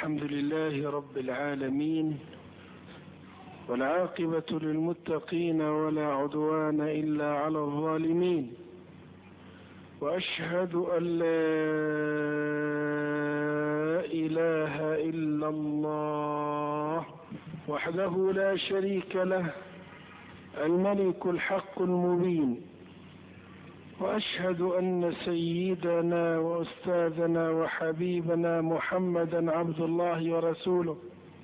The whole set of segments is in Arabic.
الحمد لله رب العالمين، والعاقبة للمتقين ولا عدوان إلا على الظالمين، وأشهد أن لا إله إلا الله وحده لا شريك له الملك الحق المبين، وأشهد أن سيدنا وأستاذنا وحبيبنا محمدا عبد الله ورسوله،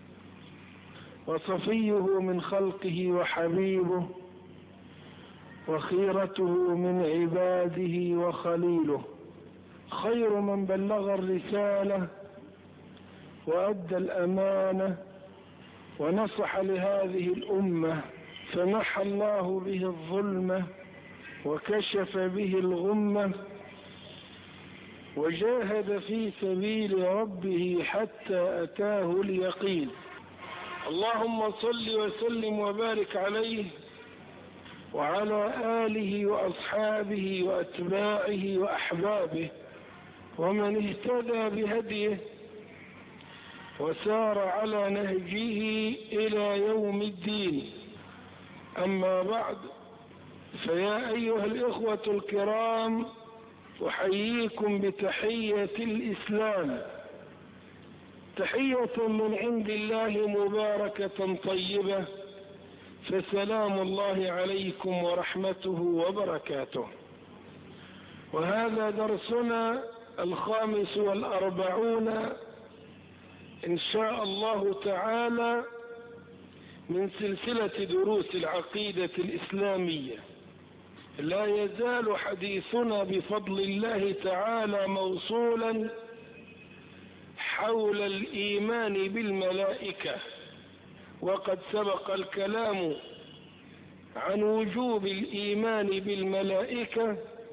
وصفيه من خلقه وحبيبه، وخيرته من عباده وخليله، خير من بلغ الرسالة وأدى الأمانة ونصح لهذه الأمة، فمحى الله به الظلمة وكشف به الغمة، وجاهد في سبيل ربه حتى أتاه اليقين. اللهم صل وسلم وبارك عليه وعلى آله وأصحابه وأتباعه وأحبابه ومن اهتدى بهديه وسار على نهجه إلى يوم الدين. أما بعد، فيا أيها الإخوة الكرام، أحييكم بتحية الإسلام، تحية من عند الله مباركة طيبة، فسلام الله عليكم ورحمته وبركاته. وهذا درسنا 45 إن شاء الله تعالى من سلسلة دروس العقيدة الإسلامية. لا يزال حديثنا بفضل الله تعالى موصولا حول الإيمان بالملائكة، وقد سبق الكلام عن وجوب الإيمان بالملائكة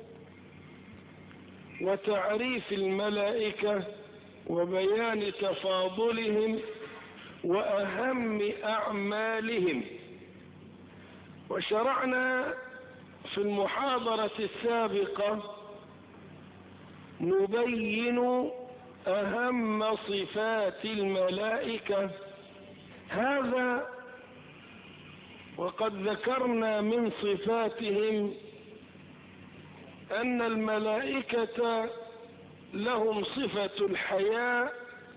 وتعريف الملائكة وبيان تفاضلهم وأهم أعمالهم. وشرعنا في المحاضرة السابقة نبين أهم صفات الملائكة، هذا وقد ذكرنا من صفاتهم أن الملائكة لهم صفة الحياء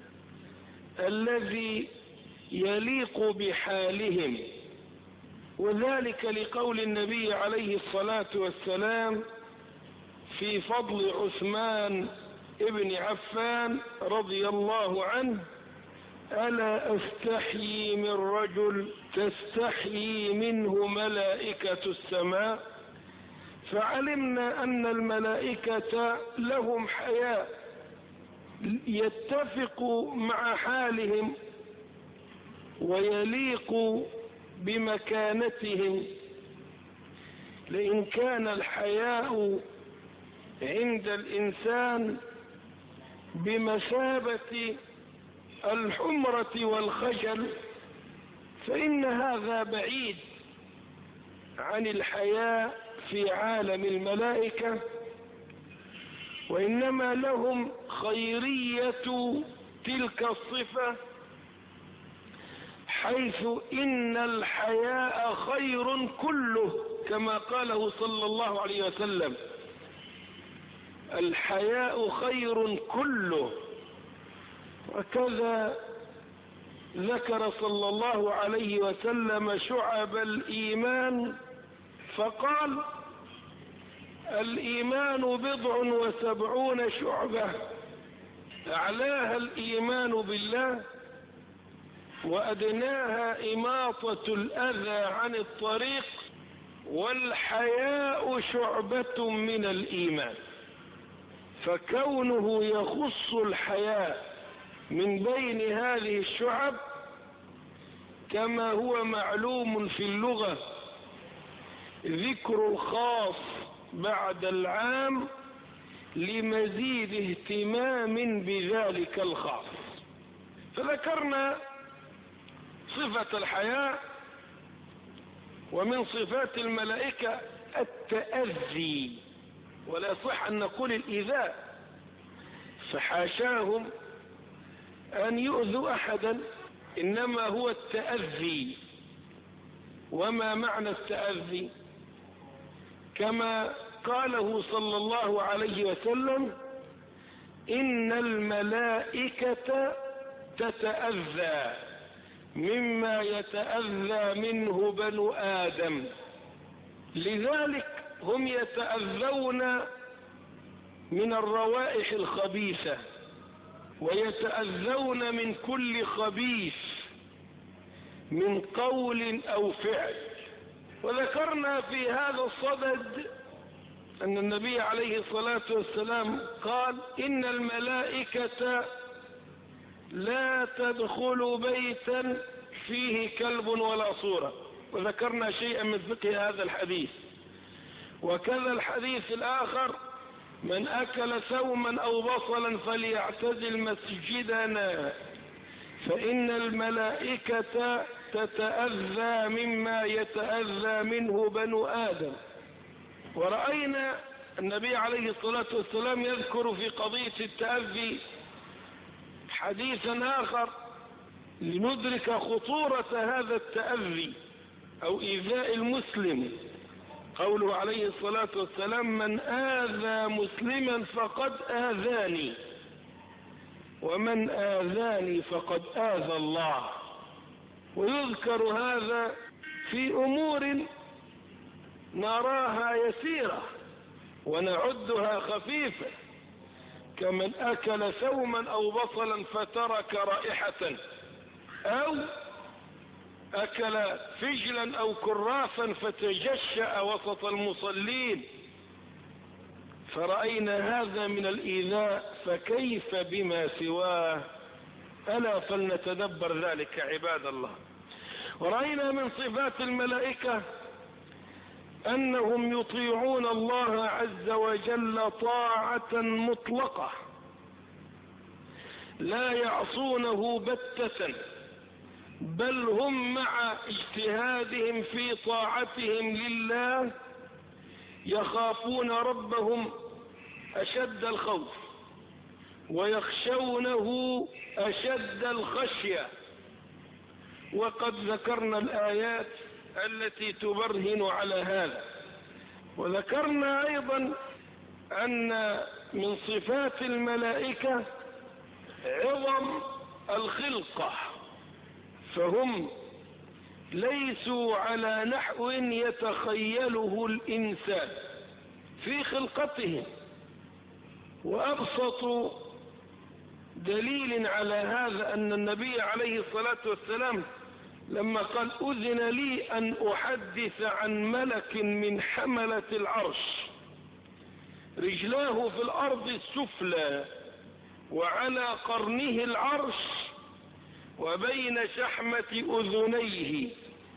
الذي يليق بحالهم، وذلك لقول النبي عليه الصلاة والسلام في فضل عثمان ابن عفان رضي الله عنه: ألا أستحيي من رجل تستحيي منه ملائكة السماء. فعلمنا أن الملائكة لهم حياء يتفق مع حالهم ويليق بمكانتهم، لئن كان الحياء عند الإنسان بمثابة الحمرة والخجل، فإن هذا بعيد عن الحياء في عالم الملائكة، وإنما لهم خيرية تلك الصفة، حيث إن الحياء خير كله، كما قاله صلى الله عليه وسلم: الحياء خير كله. وكذا ذكر صلى الله عليه وسلم شعب الإيمان فقال: الإيمان 70 شعبة، أعلاها الإيمان بالله، وأدناها إماطة الأذى عن الطريق، والحياء شعبة من الإيمان. فكونه يخص الحياء من بين هذه الشعب، كما هو معلوم في اللغة ذكر الخاص بعد العام لمزيد اهتمام بذلك الخاص. فذكرنا صفة الحياء، ومن صفات الملائكة التأذي، ولا يصح أن نقول الإيذاء، فحاشاهم أن يؤذوا أحدا، إنما هو التأذي. وما معنى التأذي؟ كما قاله صلى الله عليه وسلم: إن الملائكة تتأذى مما يتأذى منه بنو آدم. لذلك هم يتأذون من الروائح الخبيثة، ويتأذون من كل خبيث من قول أو فعل. وذكرنا في هذا الصدد أن النبي عليه الصلاة والسلام قال: إن الملائكة لا تدخل بيتا فيه كلب ولا صورة. وذكرنا شيئا من فقه هذا الحديث. وكذا الحديث الآخر: من أكل ثوما أو بصلا فليعتزل مسجدنا فإن الملائكة تتأذى مما يتأذى منه بنو آدم. ورأينا النبي عليه الصلاة والسلام يذكر في قضية التأذي حديثا آخر لندرك خطورة هذا التأذي أو إيذاء المسلم. قوله عليه الصلاة والسلام: من آذى مسلما فقد آذاني ومن آذاني فقد آذى الله. ويذكر هذا في أمور نراها يسيرة ونعدها خفيفة، كمن أكل ثوما أو بصلا فترك رائحة، أو أكل فجلا أو كرافا فتجشأ وسط المصلين، فرأينا هذا من الإيذاء، فكيف بما سواه؟ ألا فلنتدبر ذلك عباد الله. ورأينا من صفات الملائكة أنهم يطيعون الله عز وجل طاعة مطلقة، لا يعصونه بتة، بل هم مع اجتهادهم في طاعتهم لله يخافون ربهم أشد الخوف ويخشونه أشد الخشية. وقد ذكرنا الآيات التي تبرهن على هذا. وذكرنا أيضا أن من صفات الملائكة عظم الخلقة، فهم ليسوا على نحو يتخيله الإنسان في خلقتهم. وأبسط دليل على هذا أن النبي عليه الصلاة والسلام لما قال: أذن لي أن أحدث عن ملك من حملة العرش رجلاه في الأرض السفلى وعلى قرنه العرش وبين شحمة أذنيه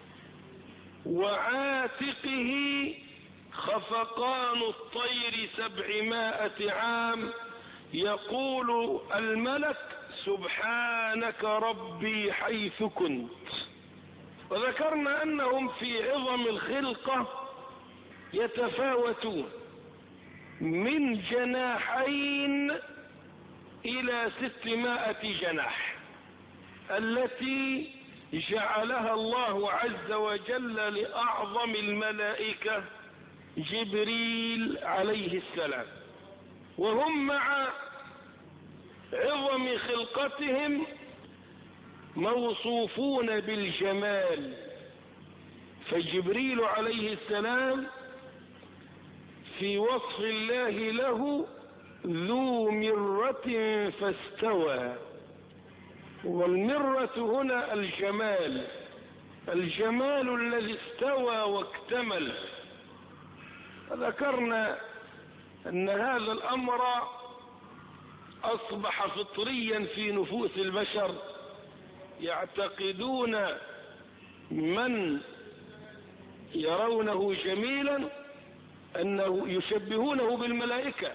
وعاتقه خفقان الطير 700 عام، يقول الملك: سبحانك ربي حيث كنت. وذكرنا أنهم في عظم الخلقة يتفاوتون من جناحين إلى 600 جناح، التي جعلها الله عز وجل لأعظم الملائكة جبريل عليه السلام. وهم مع عظم خلقتهم موصوفون بالجمال، فجبريل عليه السلام في وصف الله له ذو مرة فاستوى. والمرة هنا الجمال، الجمال الذي استوى واكتمل. ذكرنا أن هذا الأمر أصبح فطريا في نفوس البشر، يعتقدون من يرونه جميلا أنه يشبهونه بالملائكة،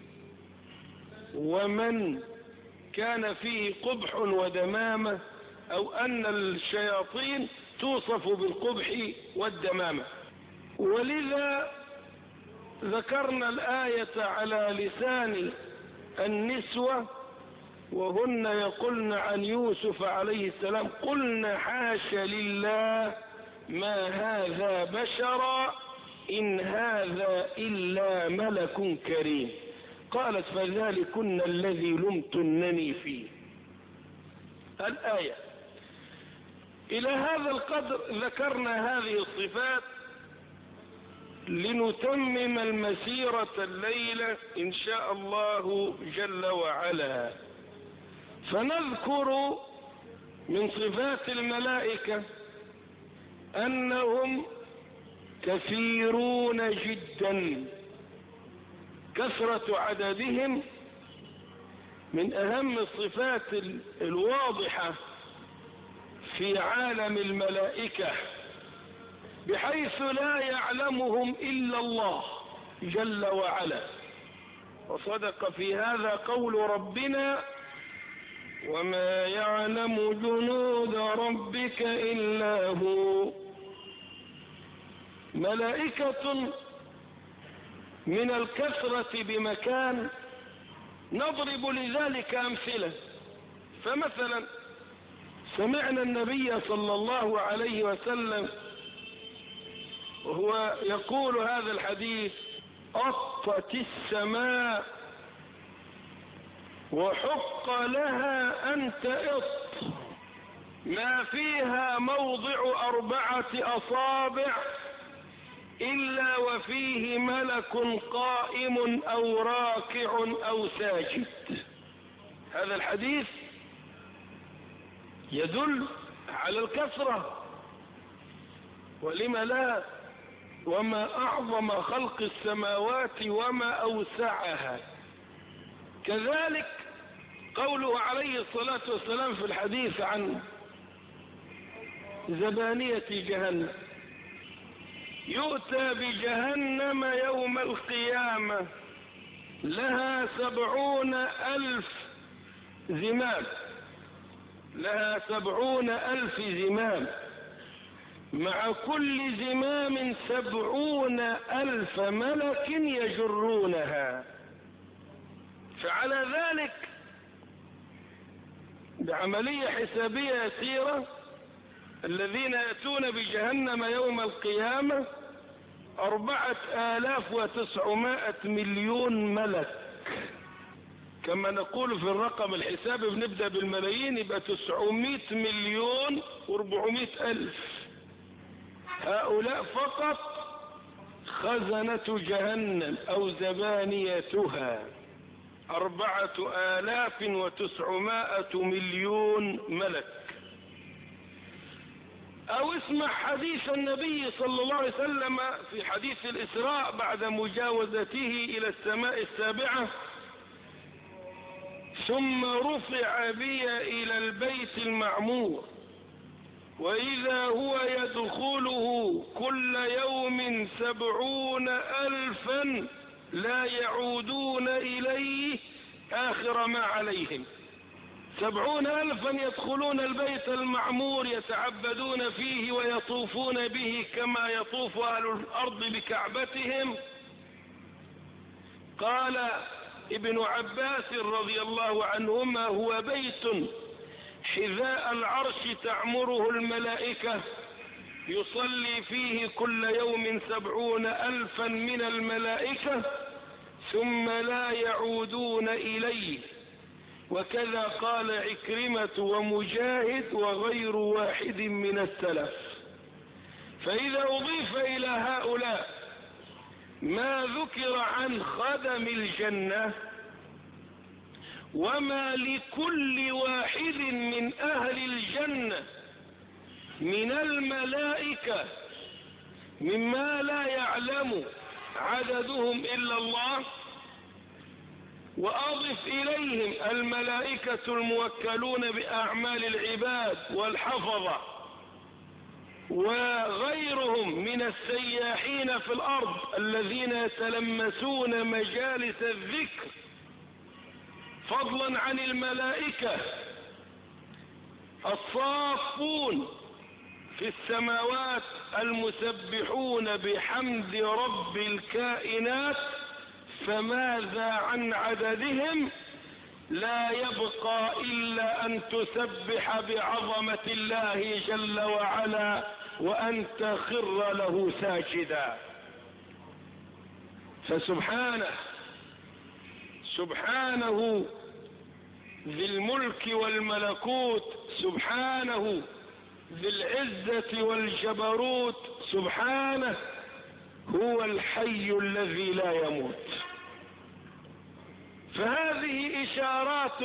ومن كان فيه قبح ودمامة أو أن الشياطين توصف بالقبح والدمامة. ولذا ذكرنا الآية على لسان النسوة وهن يقولن عن يوسف عليه السلام قلنا حاش لله ما هذا بشرا إن هذا إلا ملك كريم. قالت فذلكن الذي لمتنني فيه. الآية. إلى هذا القدر ذكرنا هذه الصفات لنتمم المسيرة الليلة إن شاء الله جل وعلا. فنذكر من صفات الملائكة أنهم كثيرون جدا، كثرة عددهم من أهم الصفات الواضحة في عالم الملائكة، بحيث لا يعلمهم إلا الله جل وعلا. وصدق في هذا قول ربنا وما يعلم جنود ربك إلا هو. ملائكة من الكثرة بمكان نضرب لذلك أمثلة. فمثلا سمعنا النبي صلى الله عليه وسلم وهو يقول هذا الحديث أطت السماء وحق لها أن تئط ما فيها موضع 4 أصابع إلا وفيه ملك قائم أو راكع أو ساجد. هذا الحديث يدل على الكثرة، ولما لا، وما أعظم خلق السماوات وما أوسعها. كذلك قوله عليه الصلاة والسلام في الحديث عن زبانية جهنم يؤتى بجهنم يوم القيامة لها 70,000 زمام، لها 70,000 زمام، مع كل زمام 70,000 ملك يجرونها. فعلى ذلك بعملية حسابية يسيرة الذين يأتون بجهنم يوم القيامة 4,900 مليون ملك. كما نقول في الرقم الحسابي بنبدأ بالملايين، يبقى 900,400,000. هؤلاء فقط خزنة جهنم أو زبانيتها 4,900 مليون ملك. أو اسمع حديث النبي صلى الله عليه وسلم في حديث الإسراء بعد مجاوزته إلى السماء السابعة: ثم رفع بي إلى البيت المعمور وإذا هو يدخله كل يوم 70,000 لا يعودون إليه آخر ما عليهم. 70,000 يدخلون البيت المعمور يتعبدون فيه ويطوفون به كما يطوف أهل الأرض بكعبتهم. قال ابن عباس رضي الله عنهما: هو بيت حذاء العرش تعمره الملائكة يصلي فيه كل يوم 70,000 من الملائكة ثم لا يعودون إليه. وكذا قال عكرمة ومجاهد وغير واحد من السلف. فإذا أضيف إلى هؤلاء ما ذكر عن خدم الجنة وما لكل واحد من أهل الجنة من الملائكة مما لا يعلم عددهم إلا الله، وأضف إليهم الملائكة الموكلون بأعمال العباد والحفظة وغيرهم من السياحين في الأرض الذين يتلمسون مجالس الذكر، فضلا عن الملائكة الصافون في السماوات المسبحون بحمد رب الكائنات، فماذا عن عددهم؟ لا يبقى إلا أن تسبح بعظمة الله جل وعلا وأن تخر له ساجدا. فسبحانه سبحانه ذي الملك والملكوت، سبحانه ذي العزة والجبروت، سبحانه هو الحي الذي لا يموت. فهذه إشارات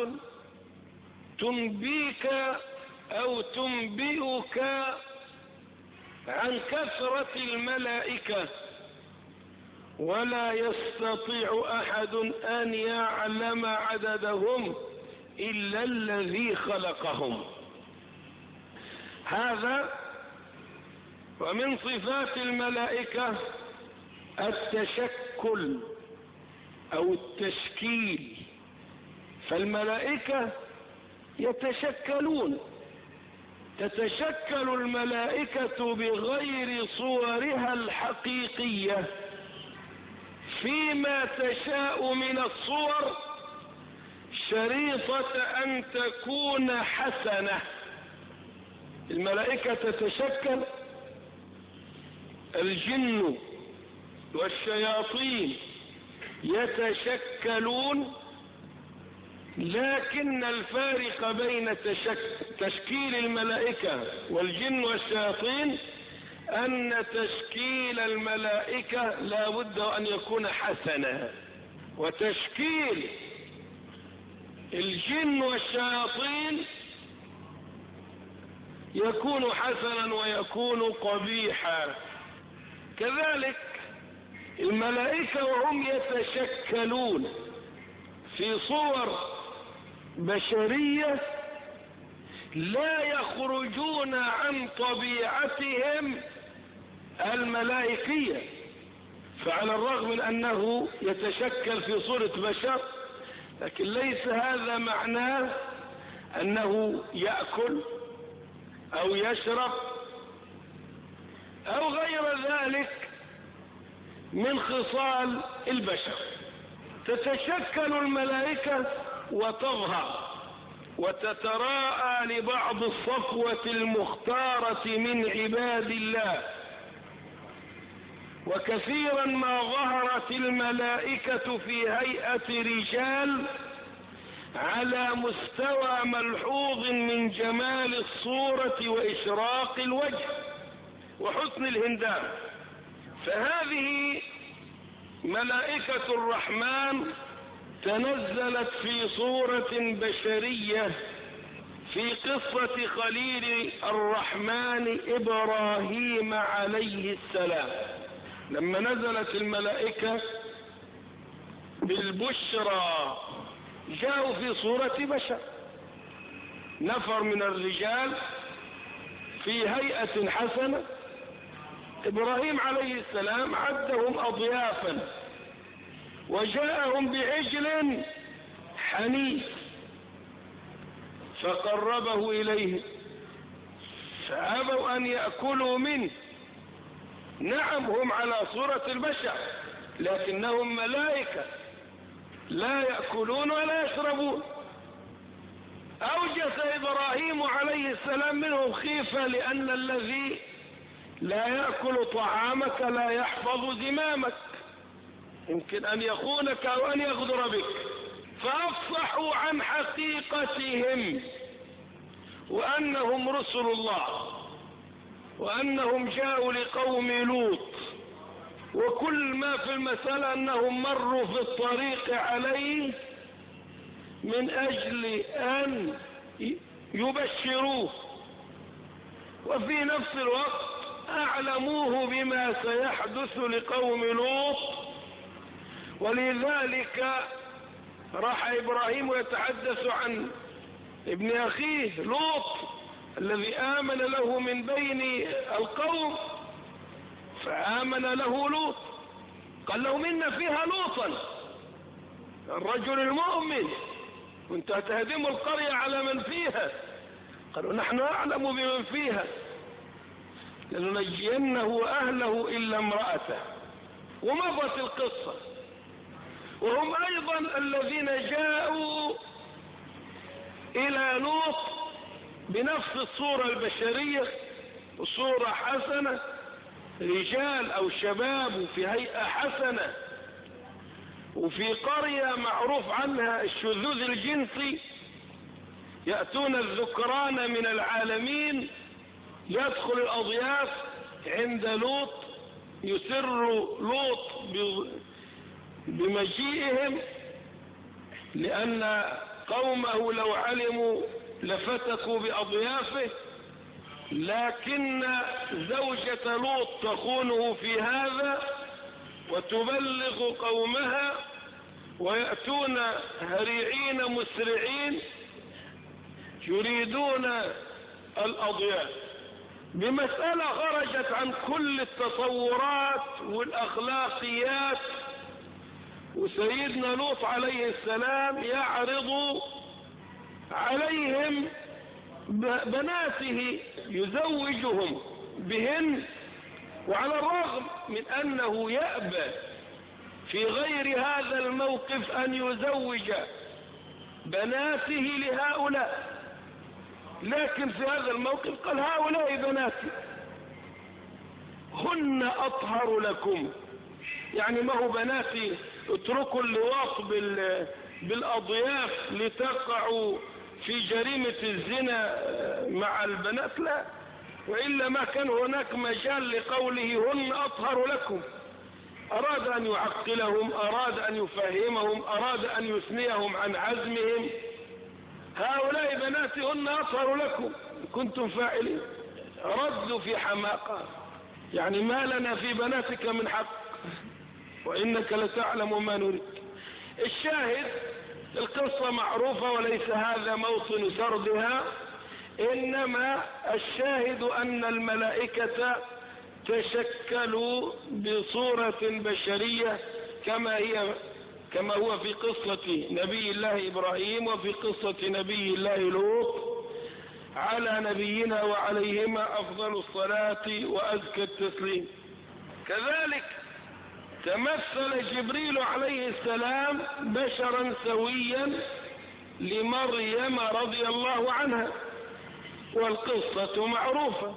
تنبيك أو تنبئك عن كثرة الملائكة، ولا يستطيع أحد أن يعلم عددهم إلا الذي خلقهم. هذا ومن صفات الملائكة التشكل أو التشكيل. فالملائكة يتشكلون، تتشكل الملائكة بغير صورها الحقيقية فيما تشاء من الصور، شريطة أن تكون حسنة. الملائكة تتشكل، الجن والشياطين يتشكلون، لكن الفارق بين تشكيل الملائكة والجن والشياطين أن تشكيل الملائكة لا بد أن يكون حسنا، وتشكيل الجن والشياطين يكون حسنا ويكون قبيحا. كذلك الملائكة وهم يتشكلون في صور بشرية لا يخرجون عن طبيعتهم الملائكية، فعلى الرغم من أنه يتشكل في صورة بشر، لكن ليس هذا معناه أنه يأكل أو يشرب أو غير ذلك من خصال البشر. تتشكل الملائكة وتظهر وتتراءى لبعض الصفوة المختارة من عباد الله، وكثيرا ما ظهرت الملائكة في هيئة رجال على مستوى ملحوظ من جمال الصورة وإشراق الوجه وحسن الهندام. فهذه ملائكة الرحمن تنزلت في صورة بشرية في قصة خليل الرحمن إبراهيم عليه السلام، لما نزلت الملائكة بالبشرى جاءوا في صورة بشر، نفر من الرجال في هيئة حسنة. إبراهيم عليه السلام عدهم أضيافا وجاءهم بعجل حنيف فقربه إليه فأبوا أن يأكلوا منه. نعم هم على صورة البشر لكنهم ملائكة لا يأكلون ولا يشربون. أوجس إبراهيم عليه السلام منهم خيفة، لأن الذي لا يأكل طعامك لا يحفظ زمامك، يمكن أن يخونك أو أن يغدر بك. فأفصحوا عن حقيقتهم وأنهم رسل الله وأنهم جاءوا لقوم لوط، وكل ما في المسألة أنهم مروا في الطريق عليه من أجل أن يبشروه، وفي نفس الوقت أعلموه بما سيحدث لقوم لوط. ولذلك راح إبراهيم يتحدث عن ابن أخيه لوط الذي آمن له من بين القوم، فآمن له لوط، قال له منا فيها لوطا الرجل المؤمن، وانت تهدم القرية على من فيها. قالوا نحن أعلم بمن فيها لننجينه وأهله إلا امرأته. ومضت القصة. وهم أيضا الذين جاءوا إلى لوط بنفس الصورة البشرية، صورة حسنة، رجال أو شباب وفي هيئة حسنة، وفي قرية معروف عنها الشذوذ الجنسي، يأتون الذكران من العالمين، يدخل الأضياف عند لوط، يسر لوط بمجيئهم، لأن قومه لو علموا لفتكوا بأضيافه، لكن زوجة لوط تخونه في هذا وتبلغ قومها، ويأتون هريعين مسرعين يريدون الأضياف بمسألة خرجت عن كل التصورات والأخلاقيات. وسيدنا لوط عليه السلام يعرض عليهم بناته يزوجهم بهن، وعلى الرغم من أنه يأبى في غير هذا الموقف أن يزوج بناته لهؤلاء، لكن في هذا الموقف قال هؤلاء بناتي هن أطهر لكم. يعني ما هو بناتي اتركوا اللواط بالأضياف لتقعوا في جريمة الزنا مع البنات، لا، وإلا ما كان هناك مجال لقوله هن أطهر لكم. أراد أن يعقلهم، أراد أن يفهمهم، أراد أن يثنيهم عن عزمهم. هؤلاء بناتي هن أطهر لكم كنتم فاعلين. ردوا في حماقة، يعني ما لنا في بناتك من حق وإنك لتعلم ما نريد. الشاهد القصة معروفة وليس هذا موطن سردها، إنما الشاهد أن الملائكة تشكلوا بصورة بشرية كما هو في قصة نبي الله إبراهيم وفي قصة نبي الله لوط على نبينا وعليهما أفضل الصلاة وأزكى التسليم. كذلك تمثل جبريل عليه السلام بشرا سويا لمريم رضي الله عنها، والقصة معروفة.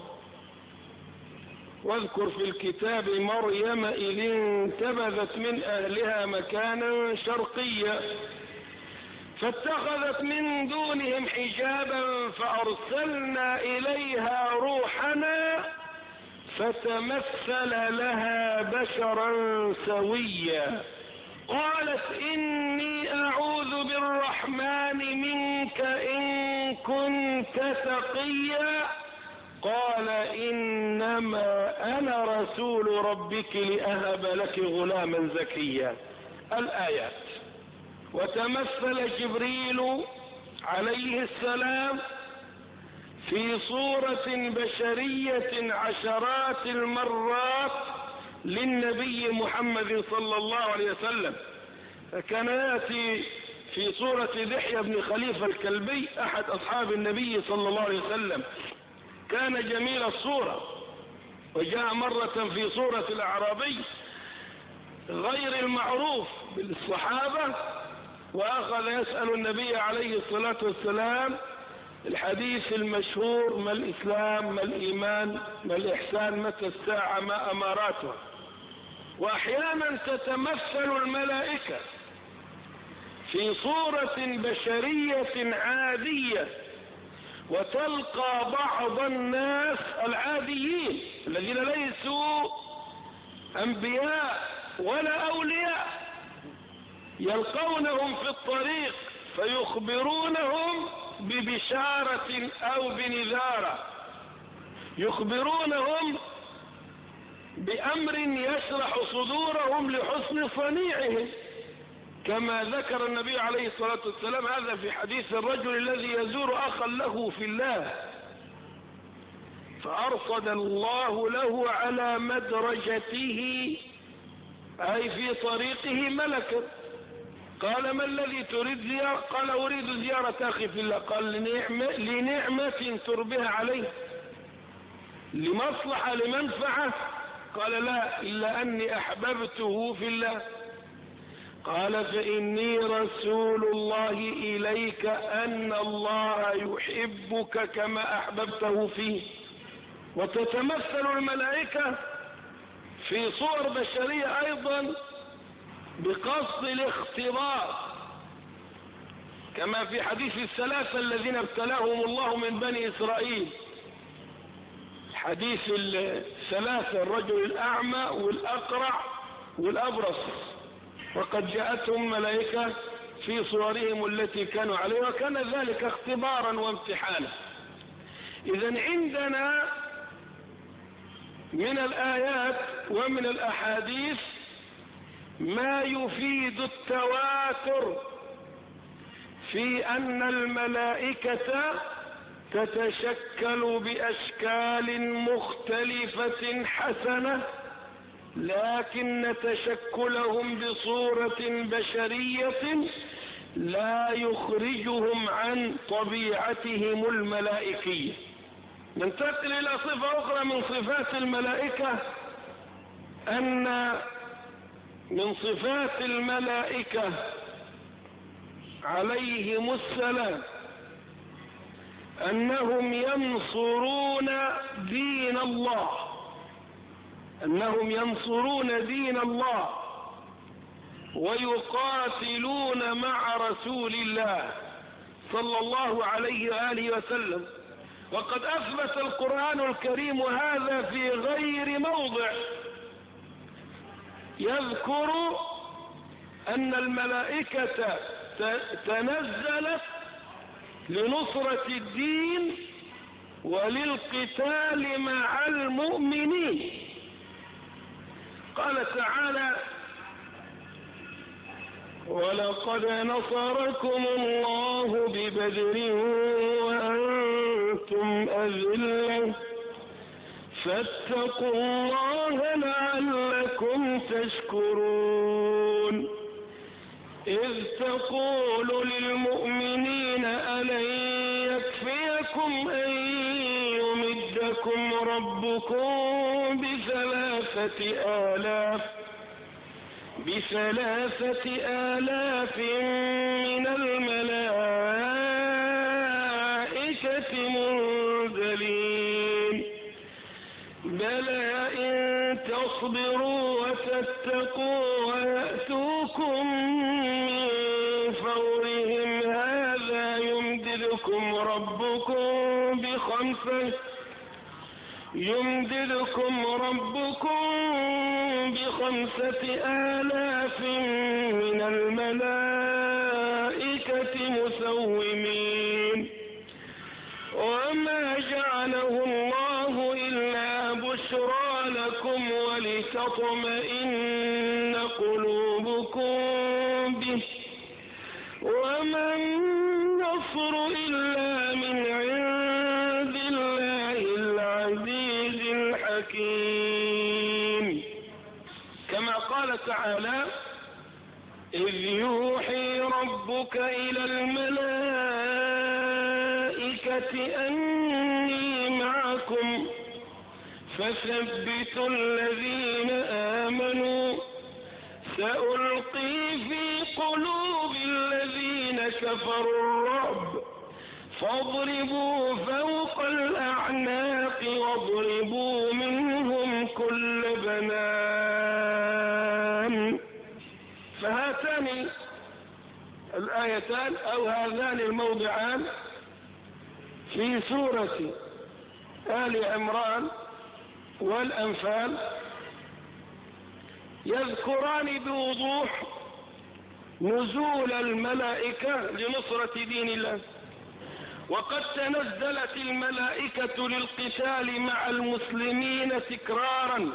واذكر في الكتاب مريم إذ انتبذت من أهلها مكانا شرقيا فاتخذت من دونهم حجابا فأرسلنا إليها روحنا فتمثل لها بشرا سويا قالت إني أعوذ بالرحمن منك إن كنت تقيا قال إنما أنا رسول ربك لأهب لك غلاما زكيا. الآيات. وتمثل جبريل عليه السلام في صورة بشرية عشرات المرات للنبي محمد صلى الله عليه وسلم، فكان يأتي في صورة دحية بن خليفة الكلبي أحد أصحاب النبي صلى الله عليه وسلم، كان جميل الصورة. وجاء مرة في صورة الأعرابي غير المعروف بالصحابة، وأخذ يسأل النبي عليه الصلاة والسلام الحديث المشهور: ما الإسلام، ما الإيمان، ما الإحسان، متى الساعة، ما أماراتها. وأحيانا تتمثل الملائكة في صورة بشرية عادية، وتلقى بعض الناس العاديين الذين ليسوا أنبياء ولا أولياء يلقونهم في الطريق فيخبرونهم ببشارة أو بنذارة، يخبرونهم بأمر يشرح صدورهم لحسن صنيعهم، كما ذكر النبي عليه الصلاة والسلام هذا في حديث الرجل الذي يزور أخا له في الله فأرصد الله له على مدرجته أي في طريقه ملكا. قال: ما الذي تريد زيارة؟ قال: أريد زيارة أخي في الله. قال: لنعمة تربها عليه، لمصلحة، لمنفعة؟ قال: لا، إلا أني أحببته في الله. قال فإني رسول الله إليك أن الله يحبك كما أحببته فيه. وتتمثل الملائكة في صور بشرية أيضا بقصد الاختبار، كما في حديث الثلاثة الذين ابتلاهم الله من بني إسرائيل، حديث الثلاثة، الرجل الأعمى والأقرع والأبرص، وقد جاءتهم ملائكة في صورهم التي كانوا عليها، وكان ذلك اختبارا وامتحانا. إذن عندنا من الآيات ومن الأحاديث ما يفيد التواتر في أن الملائكة تتشكل بأشكال مختلفة حسنة، لكن تشكلهم بصورة بشرية لا يخرجهم عن طبيعتهم الملائكية. ننتقل إلى صفة أخرى من صفات الملائكة، أن من صفات الملائكة عليهم السلام أنهم ينصرون دين الله، أنهم ينصرون دين الله ويقاتلون مع رسول الله صلى الله عليه وآله وسلم. وقد أثبت القرآن الكريم هذا في غير موضع، يذكر أن الملائكة تنزلت لنصرة الدين وللقتال مع المؤمنين. قال تعالى: ولقد نصركم الله ببدر وأنتم أذلة فاتقوا الله لعلكم تشكرون. إذ تقول للمؤمنين ألن يكفيكم أن يمدكم ربكم بثلاثة آلاف من الملائكة منزلين بلى إن تصبروا وتتقوا ويأتوكم من فورهم هذا يمددكم ربكم ب5,000 من الملائكة مسومين. وما جعله الله إلا بشرى لكم ولتطمئن قلوبكم به، وما النصر إلا من عند الله العزيز الحكيم. كما قال تعالى: إذ يوحي ربك إلى الملائكة أني معكم فثبتوا الذين آمنوا سألقي في قلوب الذين كفروا الرعب فاضربوا فوق الأعناق واضربوا منهم كل بنان. فهاتان الآيتان أو هذان الموضعان في سورة آل عمران والأنفال يذكران بوضوح نزول الملائكة لنصرة دين الله. وقد تنزلت الملائكة للقتال مع المسلمين تكرارا،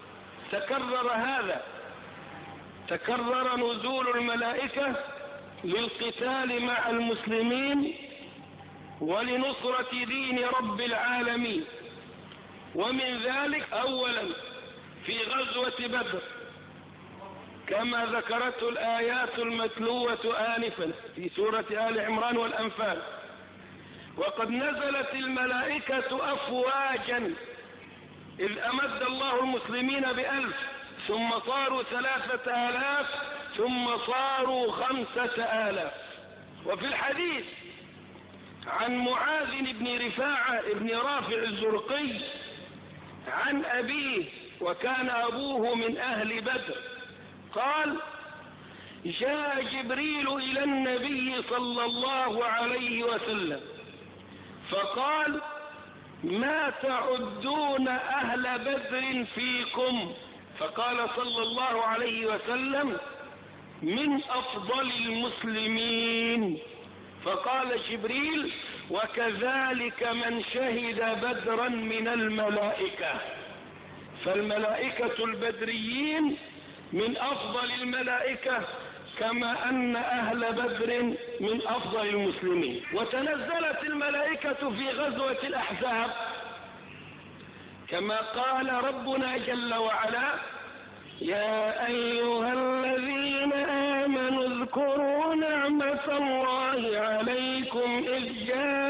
تكرر نزول الملائكة للقتال مع المسلمين ولنصرة دين رب العالمين. ومن ذلك أولا في غزوة بدر كما ذكرته الآيات المتلوة آنفا في سورة آل عمران والأنفال. وقد نزلت الملائكة أفواجا، إذ أمد الله المسلمين ب1000 ثم صاروا 3000 ثم صاروا 5000. وفي الحديث عن معاذ بن رفاعة بن رافع الزرقي عن أبيه، وكان أبوه من أهل بدر، قال: جاء جبريل إلى النبي صلى الله عليه وسلم فقال: ما تعدون أهل بدر فيكم؟ فقال صلى الله عليه وسلم: من أفضل المسلمين. فقال جبريل: وكذلك من شهد بدرا من الملائكة. فالملائكة البدريين من أفضل الملائكة، كما أن أهل بدر من أفضل المسلمين. وتنزلت الملائكة في غزوة الأحزاب كما قال ربنا جل وعلا: يا أيها الذين آمنوا اذكروا نعمة الله عليكم إذ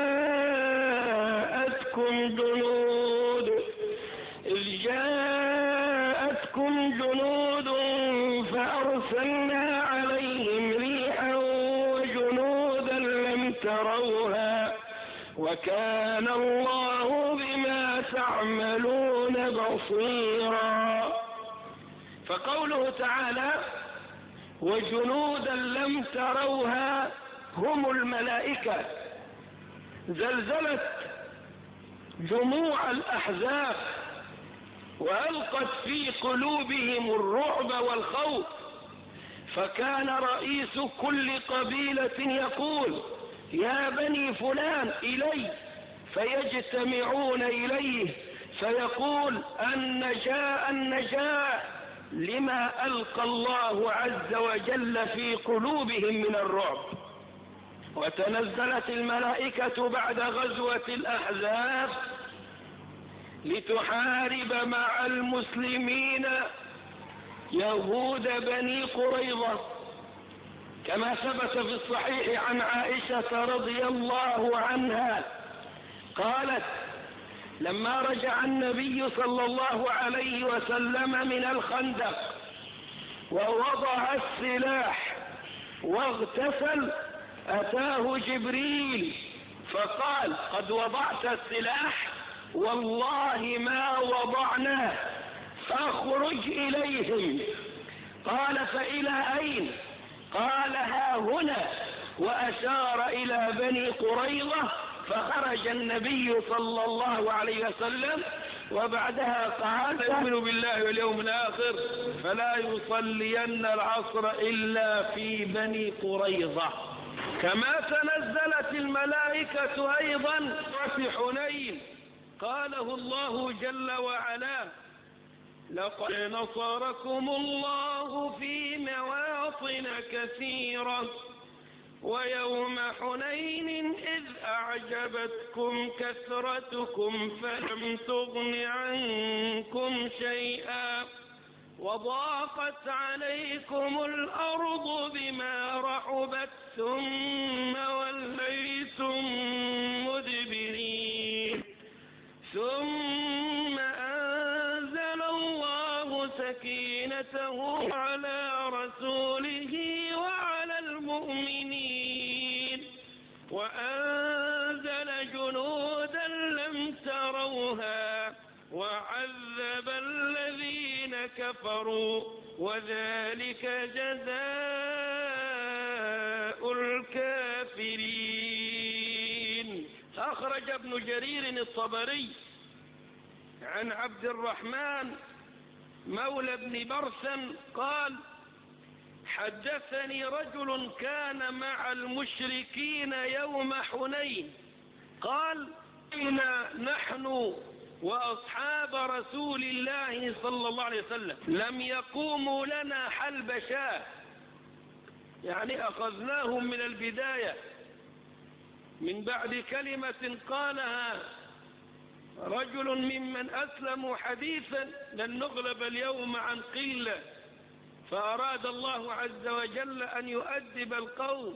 جاءتكم جنود فأرسلنا عليهم ريحا وجنودا لم تروها وكان الله بما تعملون بصيرا. فقوله تعالى: وجنودا لم تروها هم الملائكة، زلزلت جموع الأحزاب وألقت في قلوبهم الرعب والخوف، فكان رئيس كل قبيلة يقول: يا بني فلان إلي، فيجتمعون إليه فيقول: النجاة لما ألقى الله عز وجل في قلوبهم من الرعب. وتنزلت الملائكة بعد غزوة الأحزاب لتحارب مع المسلمين يهود بني قريظة، كما ثبت في الصحيح عن عائشة رضي الله عنها قالت: لما رجع النبي صلى الله عليه وسلم من الخندق ووضع السلاح واغتسل، أتاه جبريل فقال: قد وضعت السلاح؟ والله ما وضعناه، فاخرج إليهم. قال: فإلى أين؟ قال: ها هنا، وأشار إلى بني قريظة. فخرج النبي صلى الله عليه وسلم وبعدها قال: يؤمن بالله واليوم الآخر فلا يصلين العصر إلا في بني قريظة. كما تنزلت الملائكة أيضا في حنين، قاله الله جل وعلا: لقد نصركم الله في مواطن كثيرة ويوم حنين إذ أعجبتكم كثرتكم فلم تغن عنكم شيئا وضاقت عليكم الأرض بما رحبت ثم وليتم مدبرين ثم أنزل الله سكينته على رسوله وعلى المؤمنين وأنزل جنودا لم تروها وعذب الذين كفروا وذلك جزاء الكافرين. أخرج ابن جرير الطبري عن عبد الرحمن مولى بن برسم قال: حدثني رجل كان مع المشركين يوم حنين، قال: أين نحن وأصحاب رسول الله صلى الله عليه وسلم لم يقوموا لنا حلب شاة، يعني أخذناهم من البداية من بعد كلمة قالها رجل ممن أسلموا حديثا: لن نغلب اليوم عن قلة، فأراد الله عز وجل أن يؤدب القوم،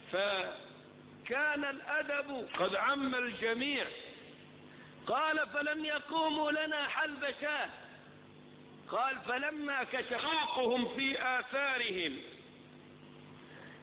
فكان الأدب قد عم الجميع. قال: فلم يقوموا لنا حلب شاة. قال: فلما كشفوهم في آثارهم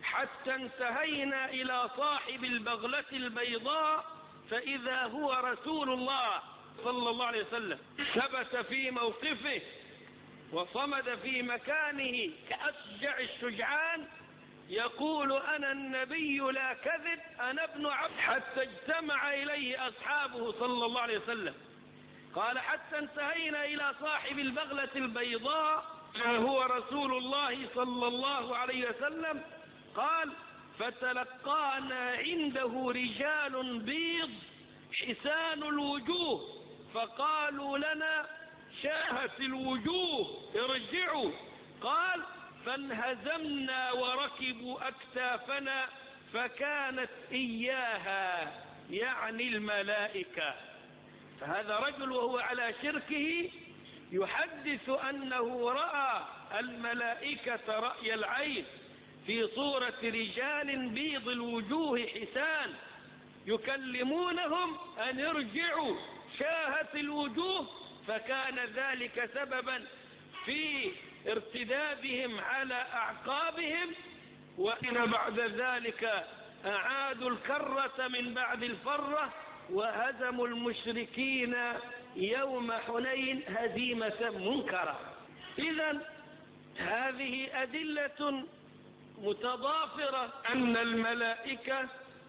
حتى انتهينا إلى صاحب البغلة البيضاء فإذا هو رسول الله صلى الله عليه وسلم، ثبت في موقفه وصمد في مكانه كأشجع الشجعان، يقول أنا النبي لا كذب أنا ابن عبد، حتى اجتمع إليه أصحابه صلى الله عليه وسلم. قال حتى انتهينا إلى صاحب البغلة البيضاء هو رسول الله صلى الله عليه وسلم. قال فتلقانا عنده رجال بيض حسان الوجوه فقالوا لنا شاهت الوجوه ارجعوا. قال فانهزمنا وركبوا أكتافنا فكانت إياها يعني الملائكة. فهذا رجل وهو على شركه يحدث أنه رأى الملائكة رأي العين في صورة رجال بيض الوجوه حسان يكلمونهم أن ارجعوا شاهت الوجوه، فكان ذلك سببا في ارتدادهم على أعقابهم، وإن بعد ذلك أعادوا الكرة من بعد الفرة وهزموا المشركين يوم حنين هزيمة منكرة. إذن هذه أدلة متضافرة أن الملائكة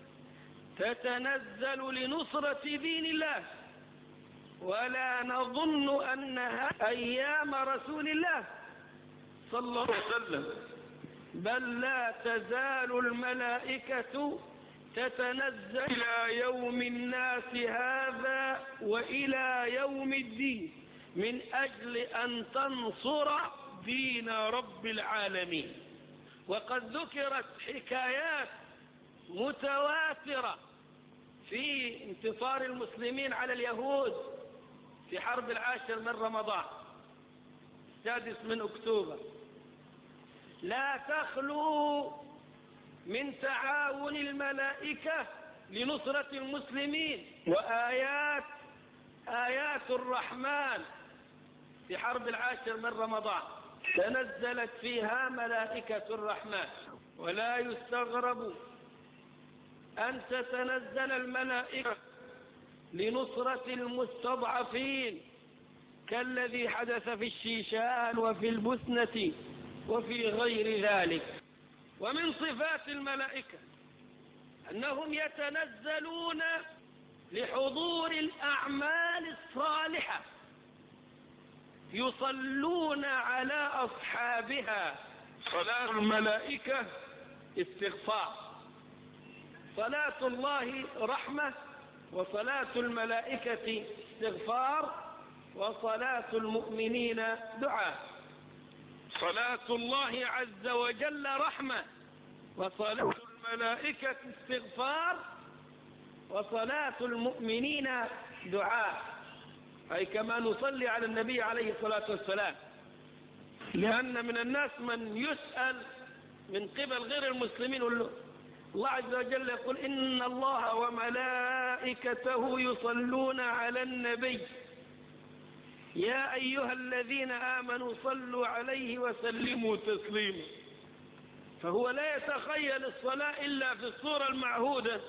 تتنزل لنصرة دين الله، ولا نظن أنها أيام رسول الله صلى الله عليه وسلم، بل لا تزال الملائكة تتنزل إلى يوم الناس هذا وإلى يوم الدين من أجل أن تنصر دين رب العالمين. وقد ذكرت حكايات متواترة في انتصار المسلمين على اليهود في حرب 10 من رمضان 6 من أكتوبر، لا تخلو من تعاون الملائكة لنصرة المسلمين. وآيات الرحمن في حرب 10 من رمضان تنزلت فيها ملائكة الرحمن، ولا يستغرب أن تتنزل الملائكة لنصرة المستضعفين كالذي حدث في الشيشان وفي البسنة وفي غير ذلك. ومن صفات الملائكة أنهم يتنزلون لحضور الأعمال الصالحة، يصلون على أصحابها. صلاة الملائكة استغفار، صلاة الله رحمة، وصلاة الملائكة استغفار، وصلاة المؤمنين دعاء. صلاة الله عز وجل رحمة، وصلاة الملائكة استغفار، وصلاة المؤمنين دعاء، أي كما نصلي على النبي عليه الصلاة والسلام. لأن من الناس من يسأل من قبل غير المسلمين، الله عز وجل يقول إن الله وملائكته يصلون على النبي يا أيها الذين آمنوا صلوا عليه وسلموا تسليما. فهو لا يتخيل الصلاة إلا في الصورة المعهودة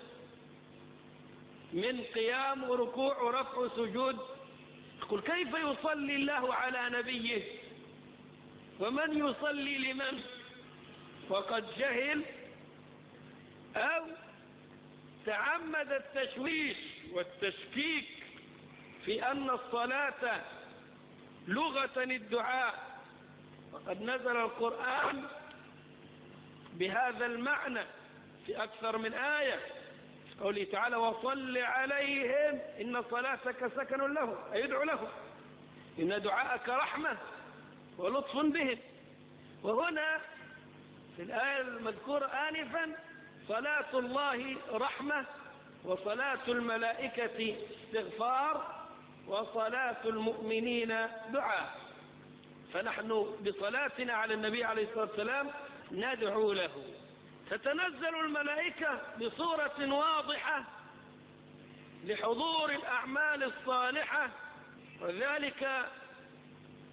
من قيام وركوع ورفع وسجود. يقول كيف يصلي الله على نبيه ومن يصلي لمن؟ وقد جهل أو تعمد التشويش والتشكيك في أن الصلاة لغة الدعاء، وقد نزل القرآن بهذا المعنى في أكثر من آية، قوله تعالى وصل عليهم إن صلاتك سكن لهم، أي يدعو لهم، إن دعاءك رحمة ولطف بهم. وهنا في الآية المذكورة آنفا صلاة الله رحمة، وصلاة الملائكة استغفار، وصلاة المؤمنين دعاء. فنحن بصلاتنا على النبي عليه الصلاة والسلام ندعو له. تتنزل الملائكة بصورة واضحة لحضور الأعمال الصالحة، وذلك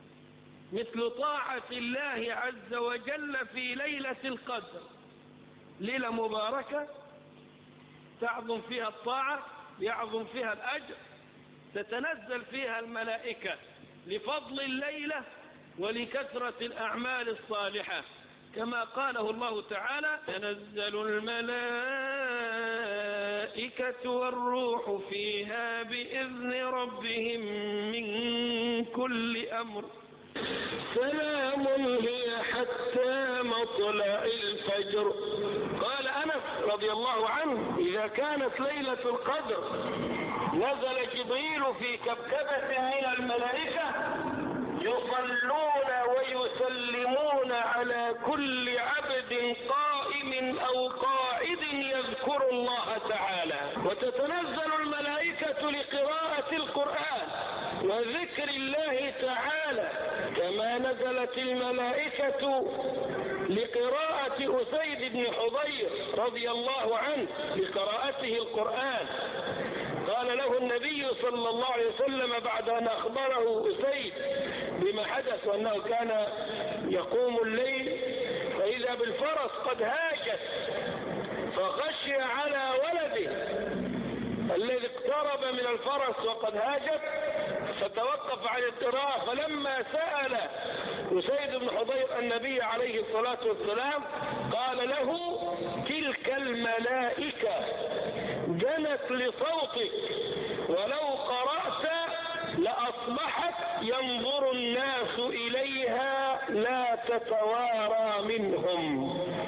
مثل طاعة الله عز وجل في ليلة القدر، ليلة مباركة تعظم فيها الطاعة، يعظم فيها الأجر، تتنزل فيها الملائكة لفضل الليلة ولكثرة الأعمال الصالحة، كما قاله الله تعالى: تنزل الملائكة والروح فيها بإذن ربهم من كل أمر سلام هي حتى مطلع الفجر. قال أنس رضي الله عنه: إذا كانت ليلة القدر نزل جبريل في كبكبة من الملائكة يصلون ويسلمون على كل عبد قائم أو قاعد يذكر الله تعالى، وتتنزل الملائكة لقراءة القرآن وذكر الله تعالى، كما نزلت الملائكة لقراءة أسيد بن حضير رضي الله عنه لقراءته القرآن. قال له النبي صلى الله عليه وسلم بعد أن أخبره أسيد بما حدث، وأنه كان يقوم الليل فإذا بالفرس قد هاجت، فخشي على ولده الذي اقترب من الفرس وقد هاجت، فتوقف عن القراءة. فلما سأل أسيد بن حضير النبي عليه الصلاة والسلام قال له: تلك الملائكة جنت لصوتك، ولو قرأت لأصبحت ينظر الناس إليها لا تتوارى منهم.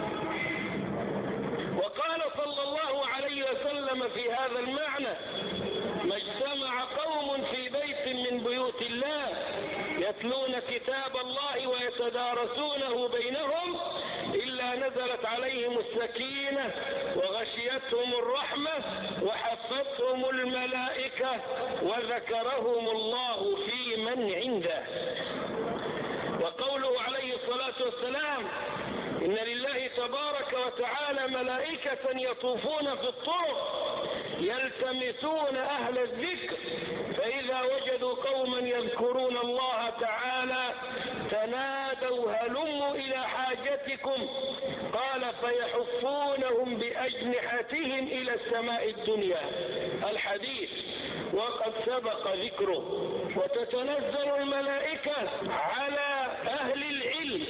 وقال صلى الله عليه وسلم في هذا المعنى: ما اجتمع قوم في بيت من بيوت الله يتلون كتاب الله ويتدارسونه بينهم إلا نزلت عليهم السكينة وغشيتهم الرحمة وحفتهم الملائكة وذكرهم الله في من عنده. وقوله عليه الصلاة والسلام: إن لله تبارك وتعالى ملائكة يطوفون في الطرق يلتمسون أهل الذكر، فإذا وجدوا قوما يذكرون الله تعالى تنادوا هلموا إلى حاجتكم، قال: فيحفونهم بأجنحتهم إلى السماء الدنيا. الحديث وقد سبق ذكره. وتتنزل الملائكة على أهل العلم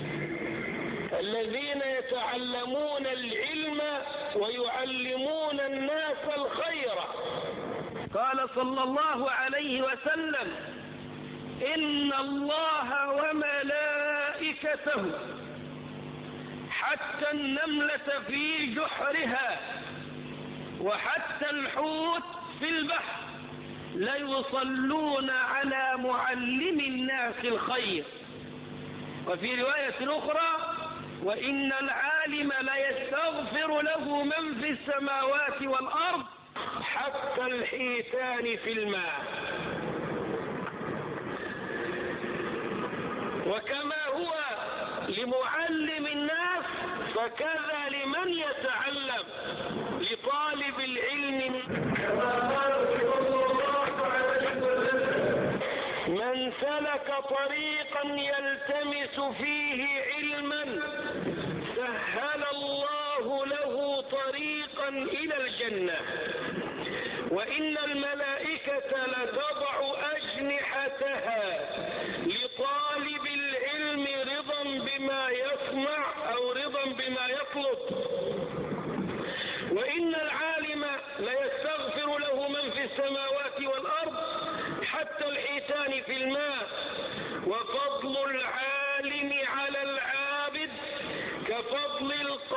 الذين يتعلمون العلم ويعلمون الناس الخير. قال صلى الله عليه وسلم: إن الله وملائكته حتى النملة في جحرها وحتى الحوت في البحر ليصلون على معلم الناس الخير. وفي رواية أخرى: وإن العالم ليستغفر له من في السماوات والأرض حتى الحيتان في الماء. وكما هو لمعلم الناس فكذا لمن يتعلم، لطالب العلم. من سلك طريقا يلتمس فيه علما سهل الله له طريقا إلى الجنة. وإن الملائكة لتضع أجنحتها لطالب العلم رضا بما يسمع أو رضا بما يطلب. وإن العالم ليستغفر له من في السماوات والأرض حتى الحيتان في الماء. وفضل العالم على العابد كفضل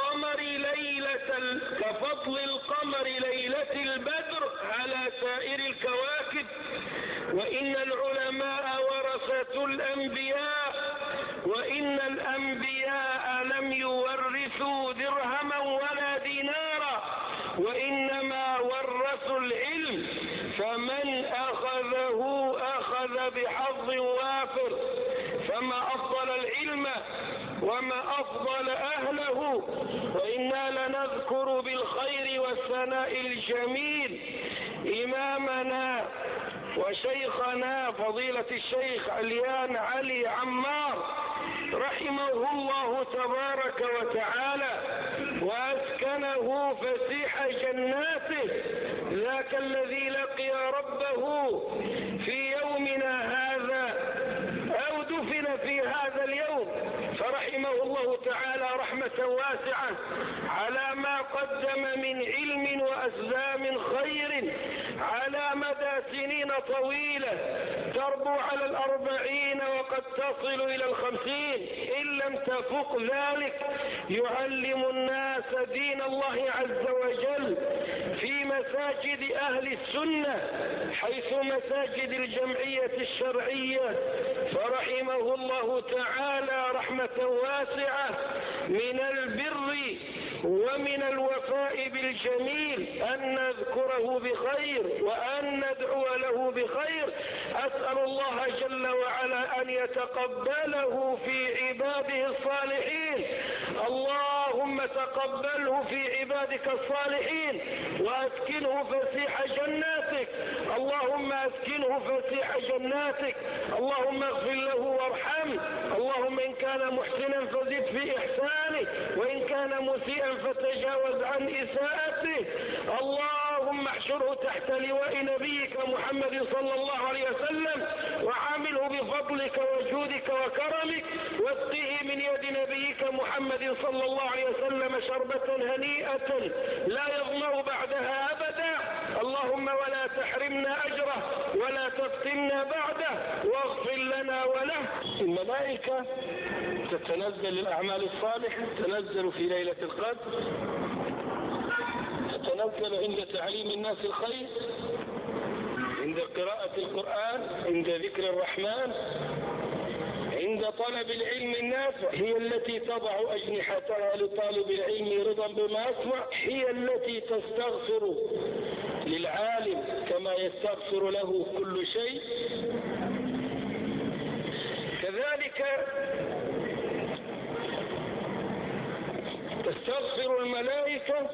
القمر ليلة البدر على سائر الكواكب. وإن العلماء ورثة الأنبياء، وإن الأنبياء لم يورثوا درهما ولا دينارا، وإنما ورثوا العلم، فمن أخذه أخذ بحظ وافر. فما أفضل العلم وما أفضل أهله. وإنا لنذكر بالخير والثناء الجميل إمامنا وشيخنا فضيلة الشيخ عليان علي عمار رحمه الله تبارك وتعالى وأسكنه فسيح جناته، ذاك الذي لقي ربه في يومنا هذا أو دفن في هذا اليوم، فرحمه الله تعالى رحمة واسعة على ما قدم من علم وأسلام خير على مدى سنين طويلة تربو على 40 وقد تصل إلى 50 إن لم تفق ذلك، يعلم الناس دين الله عز وجل في مساجد أهل السنة حيث مساجد الجمعية الشرعية، فرحمه الله تعالى رحمة واسعة من البر ومن الوفاء بالجميل أن نذكره بخير وأن ندعو له بخير. أسأل الله جل وعلا أن يتقبله في عباده الصالحين، اللهم تقبله في عبادك الصالحين وأسكنه فسيح جناتك، اللهم أسكنه فسيح جناتك، اللهم اغفر له وارحمه، اللهم إن كان محسنا فزد في إحسانه وإن كان مسيئا فتجاوز عن إساءته، اللهم احشره تحت لواء نبيك محمد صلى الله عليه وسلم وعامله بفضلك وجودك وكرمك واسقه من يد نبيك محمد صلى الله عليه وسلم شربة هنيئة لا يظمأ بعدها أبدا، اللهم ولا تحرمنا أجره ولا تفتنا بعده واغفر لنا وله. الملائكة تتنزل الأعمال الصالحة، تتنزل في ليلة القدر، تتنزل عند تعليم الناس الخير، عند قراءة القرآن، عند ذكر الرحمن، عند طلب العلم النافع، هي التي تضع أجنحتها لطالب العلم رضا بما يسمع، هي التي تستغفر للعالم كما يستغفر له كل شيء. كذلك تستغفر الملائكة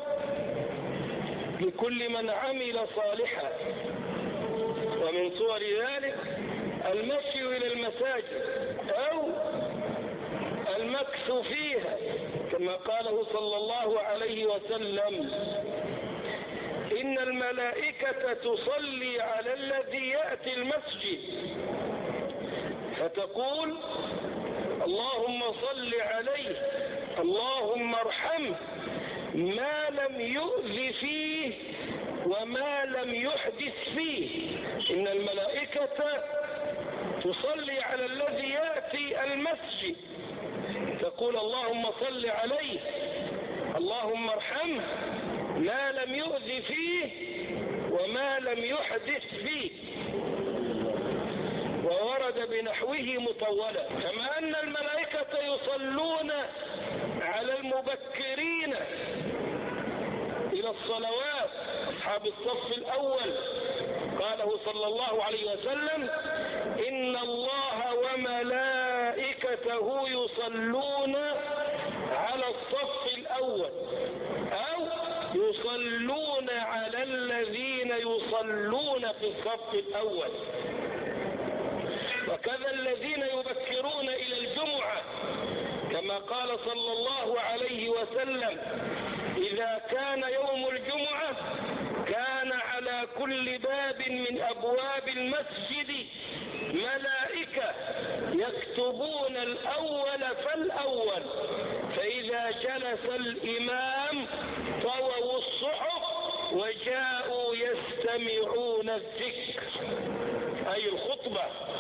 لكل من عمل صالحا، ومن صور ذلك المشي إلى المساجد أو المكث فيها كما قاله صلى الله عليه وسلم إن الملائكة تصلي على الذي يأتي المسجد فتقول اللهم صل عليه اللهم ارحمه ما لم يؤذ فيه وما لم يحدث فيه. إن الملائكة تصلي على الذي يأتي المسجد تقول اللهم صل عليه اللهم ارحمه ما لم يؤذ فيه وما لم يحدث فيه، وورد بنحوه مطولا. كما أن الملائكة يصلون على المبكرين إلى الصلوات أصحاب الصف الأول، قاله صلى الله عليه وسلم إن الله وملائكته يصلون على الصف الأول أو يصلون على الذين يصلون في الصف الأول. وكذا الذين يبكرون إلى الجمعة كما قال صلى الله عليه وسلم إذا كان يوم الجمعة كان على كل باب من أبواب المسجد ملائكة يكتبون الأول فالأول، فإذا جلس الإمام طووا الصحف وجاءوا يستمعون الذكر أي الخطبة.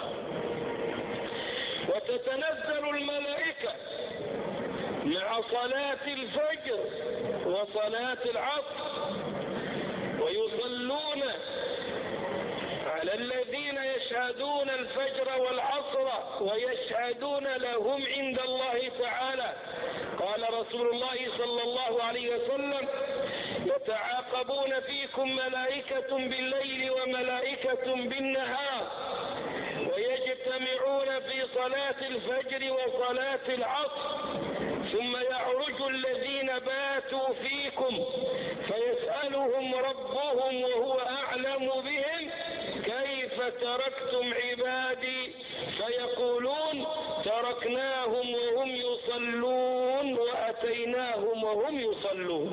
وتتنزل الملائكة مع صلاة الفجر وصلاة العصر ويصلون على الذين يشهدون الفجر والعصر ويشهدون لهم عند الله تعالى. قال رسول الله صلى الله عليه وسلم يتعاقبون فيكم ملائكة بالليل وملائكة بالنهار ويجتمعون في صلاة الفجر وصلاة العصر ثم يعرج الذين باتوا فيكم فيسألهم ربهم وهو أعلم بهم كيف تركتم عبادي فيقولون تركناهم وهم يصلون وأتيناهم وهم يصلون.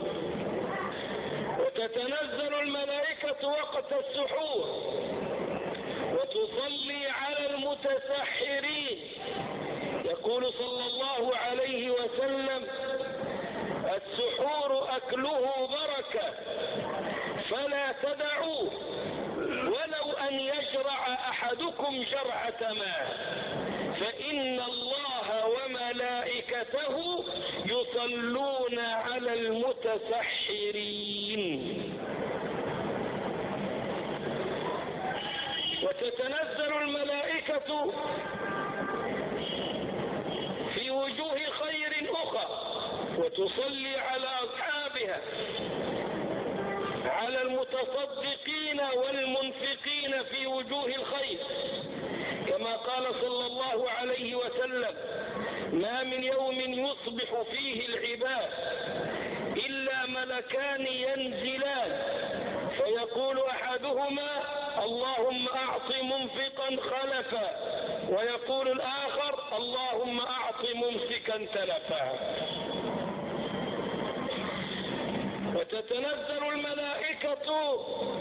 وتتنزل الملائكة وقت السحور وتصلي على المتسحرين. يقول صلى الله عليه وسلم السحور أكله بركة فلا تدعوه ولو أن يشرع أحدكم شرعة ماء فإن الله وملائكته يصلون على المتسحرين. وتتنزل الملائكة في وجوه خير أخرى وتصلي على أصحابها، على المتصدقين والمنفقين في وجوه الخير، كما قال صلى الله عليه وسلم ما من يوم يصبح فيه العباد إلا ملكان ينزلان فيقول أحدهما اللهم أعط منفقا خلفا ويقول الآخر اللهم أعط ممسكا تلفا. وتتنزل الملائكة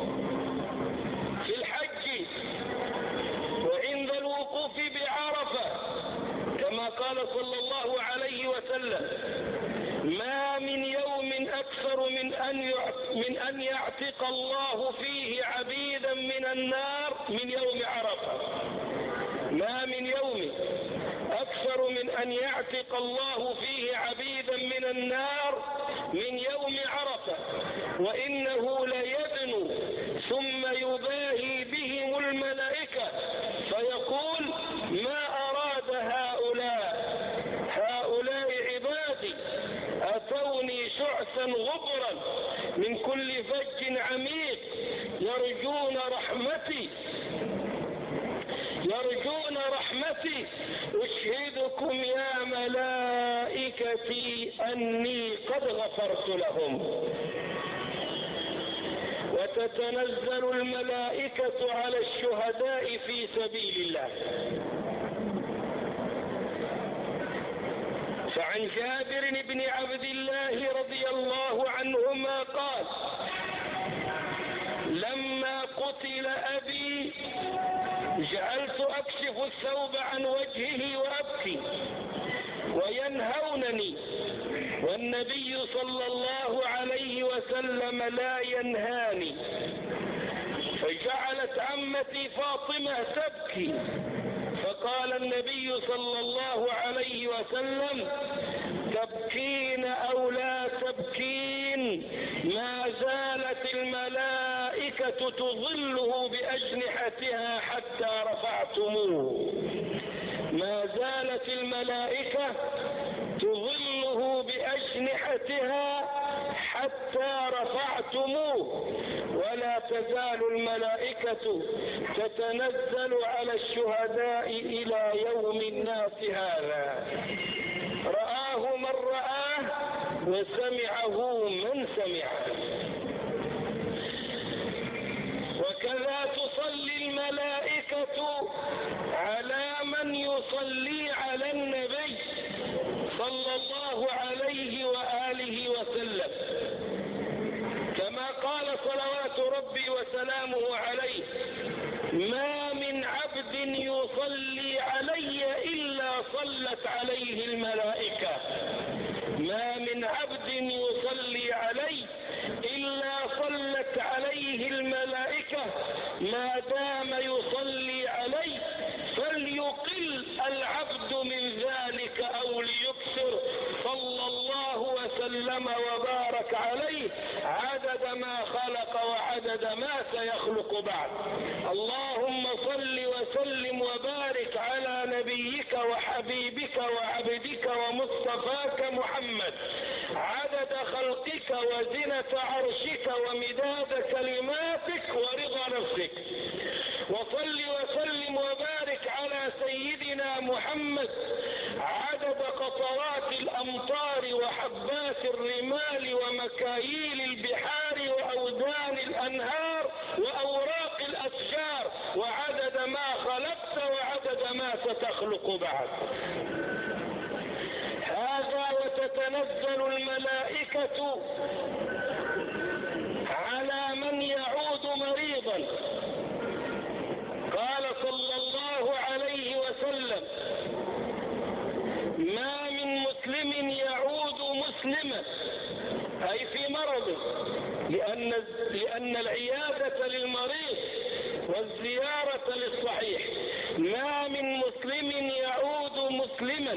في الحج وعند الوقوف بعرفة كما قال صلى الله عليه وسلم ما من يوم أكثر من أن يعتق الله فيه عبيدا من النار من يوم عرفة. ما من يوم أكثر من أن يعتق الله فيه عبيدا من النار من يوم عرفة وإنه ليدنو ثم يباهي بهم الملائكة فيقول ما أراد هؤلاء عبادي أتوني شعثا غبرا من كل فج عميق يرجون رحمتي أشهدكم يا ملائكتي أني قد غفرت لهم. وتتنزل الملائكة على الشهداء في سبيل الله. فعن جابر بن عبد الله رضي الله عنهما قال لما قتل أبي جعلت أكشف الثوب عن وجهه وأبكي وينهونني والنبي صلى الله عليه وسلم لا ينهاني فجعلت عمتي فاطمة تبكي فقال النبي صلى الله عليه وسلم تبكين أو لا تبكين ما زالت الملائكة تظله بأجنحتها حتى رفعتموه. ما زالت الملائكة تظله بأجنحتها حتى رفعتموه ولا تزال الملائكة تتنزل على الشهداء إلى يوم الناس هذا. رآه من رآه وسمعه من سمعه. وكذا تصلي الملائكة على من يصلي على النبي صلى الله عليه وآله وسلم كما قال صلوات ربي وسلامه عليه ما من عبد يصلي علي إلا صلت عليه الملائكة. ما من عبد يصلي علي إلا صلت عليه الملائكة ما دام يصلي علي فليقل العبد من ذلك أو ليكثر صلى الله وسلم وبارك عليه عدد ما خلق وعدد ما سيخلق بعد. اللهم صل وسلم وبارك على نبيك وحبيبك وعبدك ومصطفاك محمد عدد خلقك وزنة عرشك ومداد كلماتك ورضا نفسك. وصل وسلم وبارك على سيدنا محمد عدد قطرات الأمطار وحبات الرمال ومكاييل البحار وأودان الأنهار وأوراق الأشجار وعدد ما ستخلق بعد. هذا وتتنزل الملائكة على من يعود مريضا. قال صلى الله عليه وسلم: ما من مسلم يعود مسلما، أي في مرضه، لأن العيادة للمريض والزيارة للصحيح. ما من مسلم يعود مسلما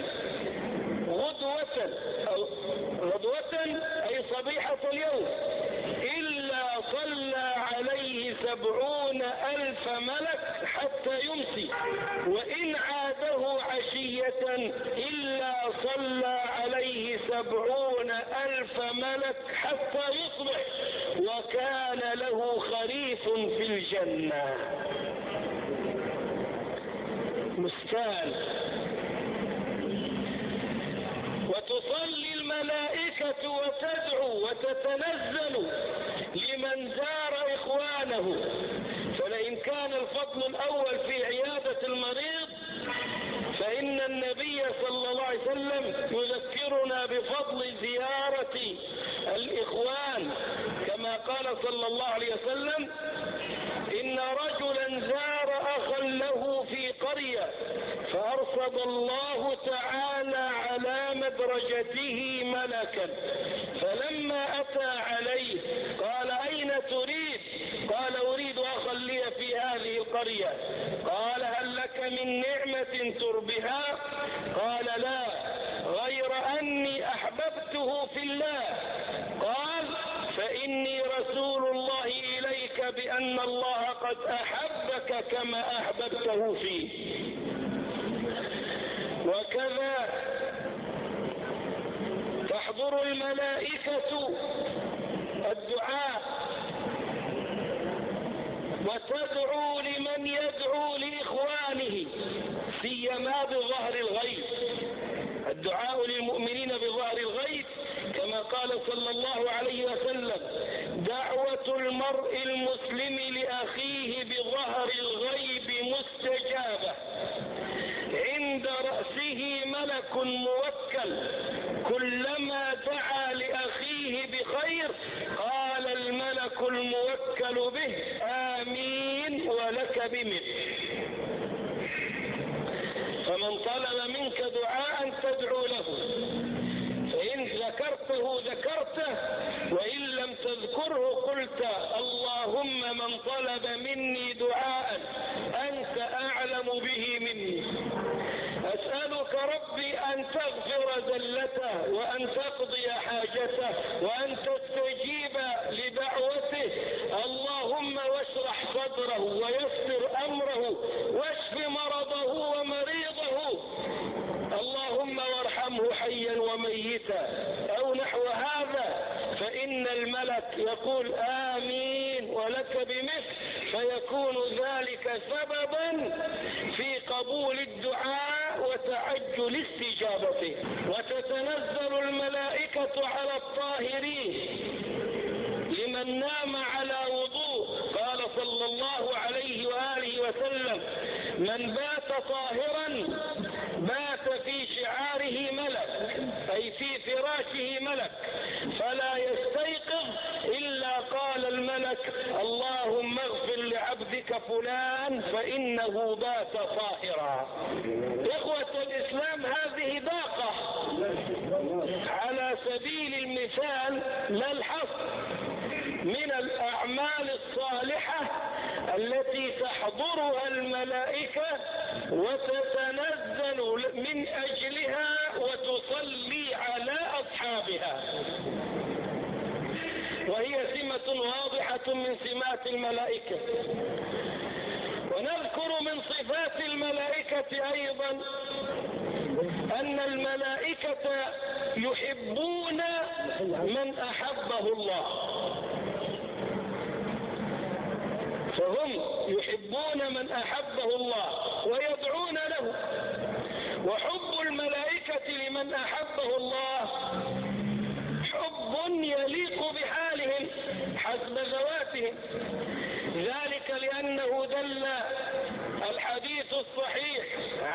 غدوة أي صبيحة اليوم إلا صلى عليه 70,000 ملك حتى يمسي، وإن عاده عشية إلا صلى عليه 70,000 ملك حتى يصبح، وكان له خريف في الجنة. مستان. وتصلي الملائكة وتدعو وتتنزل لمن زار إخوانه. فلئن كان الفضل الأول في عيادة المريض، فإن النبي صلى الله عليه وسلم يذكرنا بفضل زيارة الإخوان، كما قال صلى الله عليه وسلم: إن رجلا زار أخا له في قرية فأرصد الله تعالى على مدرجته ملكا، فلما أتى عليه قال: أين تريد؟ قال: أريد أخا لي في هذه القرية. قال: هل لك من نعمة تربها؟ قال: لا، غير أني أحببته في الله. قال: فإني رسول الله إليك بأن الله قد أحبك كما أحببته فيه. وكذا تحضر الملائكة الدعاء وتدعو لمن يدعو لإخوانه، سيما بظهر الغيب. الدعاء للمؤمنين بظهر الغيب كما قال صلى الله عليه وسلم: دعوة المرء المسلم لأخيه بظهر الغيب مستجابة. عند رأسه ملك موكل، كلما دعا لأخيه بخير قال الملك الموكل به: آمين ولك بمثل. فمن طلب منك دعاء تدعو له، فإن ذكرته ذكرته، وإن لم تذكره قلت: اللهم من طلب مني دعاء أنت أعلم به مني، أسألك ربي أن تغفر زلته وأن تقضي حاجته وأن تستجيب لدعوته. اللهم واشرح صدره ويسر أمره واشف مرضه ومريضه، اللهم وارحمه حيا وميتا، أو نحو هذا. فإن الملك يقول: آمين ولك بمثل، فيكون ذلك سببا في قبول الدعاء وتعجل استجابته. وتتنزل الملائكة على الطاهرين لمن نام على وضوء. قال صلى الله عليه وآله وسلم: من بات طاهرا بات في شعاره ملك، أي في فراشه ملك، فلا يستيقظ إلا قال الملك: اللهم اغفر لعبدك فلان فإنه بات طاهرا. إخوة الإسلام، هذه باقة على سبيل المثال لا الحصر من الأعمال الصالحة التي تحضرها الملائكة وتتنزل من أجلها وتصلي على أصحابها، وهي سمة واضحة من سمات الملائكة. ونذكر من صفات الملائكة أيضا أن الملائكة يحبون من أحبه الله، فهم يحبون من أحبه الله ويدعون له. وحب الملائكة لمن أحبه الله حب يليق بحالهم حسب ذواتهم، ذلك لأنه دل الحديث الصحيح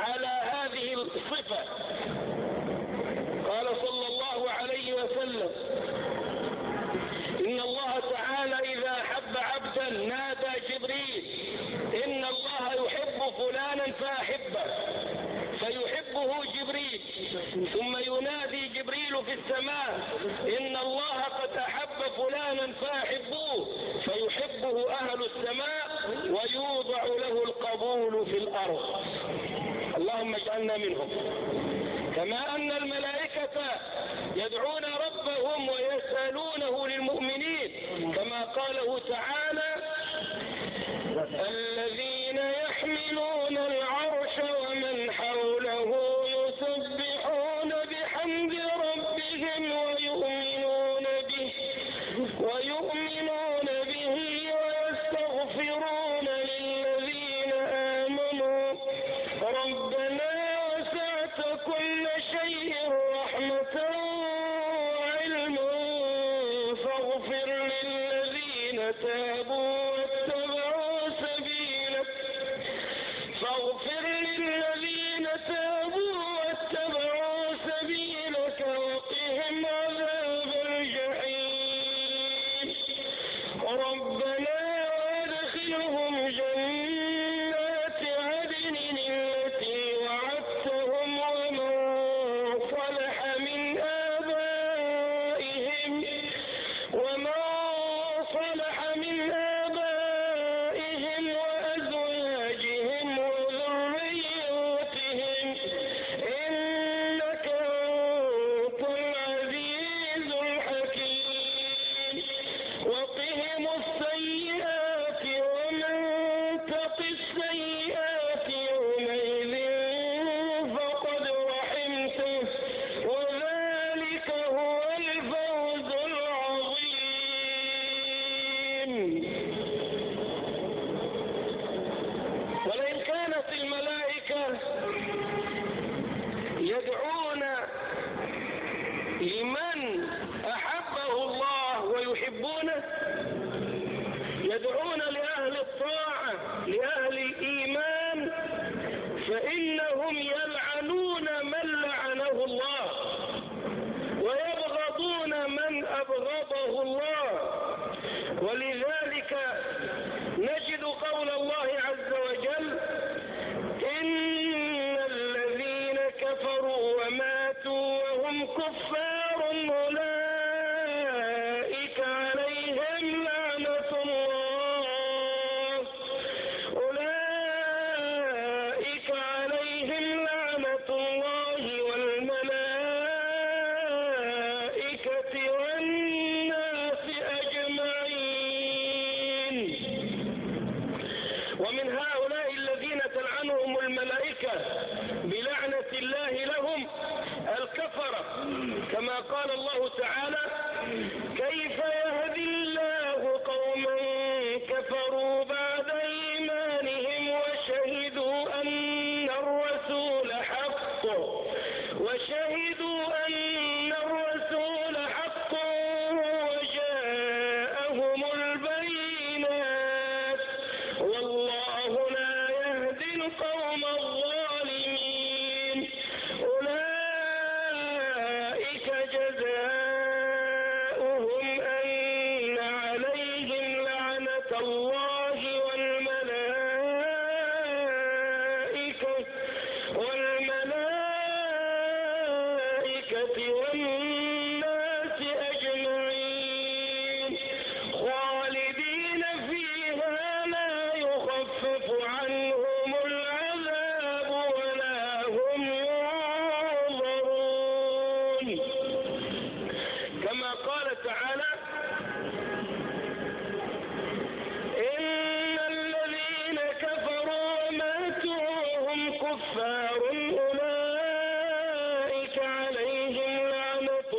واجعلنا منهم. كما أن الملائكة يدعون ربهم ويسألونه للمؤمنين، كما قاله تعالى: الذين يحملون العرش ومن حوله يسبحون بحمد ربهم ويؤمنون به ويستغفرون للذين آمنوا ربنا وسعت كل شيء رحمة وعلما فاغفر للذين تابوا واتبعوا سبيلك وقهم عذاب الجحيم. ربنا وادخلهم جنات عدن التي وعدتهم ومن صلح من آبائهم وأزواجهم وذرياتهم إنك أنت العزيز الحكيم. وقهم السيئات ومن تق السيئات يومئذ فقد رحمته وذلك هو الفوز العظيم. ولئن كانت الملائكة يدعون لمن أحبه الله ويحبونه، يدعون لأهل الطاعة لأهل الإيمان، فإنهم يلعنون من لعنه الله ويبغضون من أبغضه الله. ولذلك نجد قول الله عز وجل: إن الذين كفروا وماتوا وهم كفار أولئك عليهم لعنة الله والملائكة والناس أجمعين. ومن هؤلاء الذين تلعنهم الملائكة بلعنة الله لهم الكفرة، كما قال الله تعالى: كيف يهدي الله قوما كفروا بعد إيمانهم وشهدوا أن الرسول حق وجاءهم البينات والله لا يهدي القوم الظالمين. أولئك جزاؤهم أن عليهم لعنة الله والملائكة والناس أجمعين خالدين فيها لا يخفف عنهم العذاب ولا هم ينظرون. كما قال تعالى: إن الذين كفروا وماتوا وهم كفار أولئك عليهم لعنة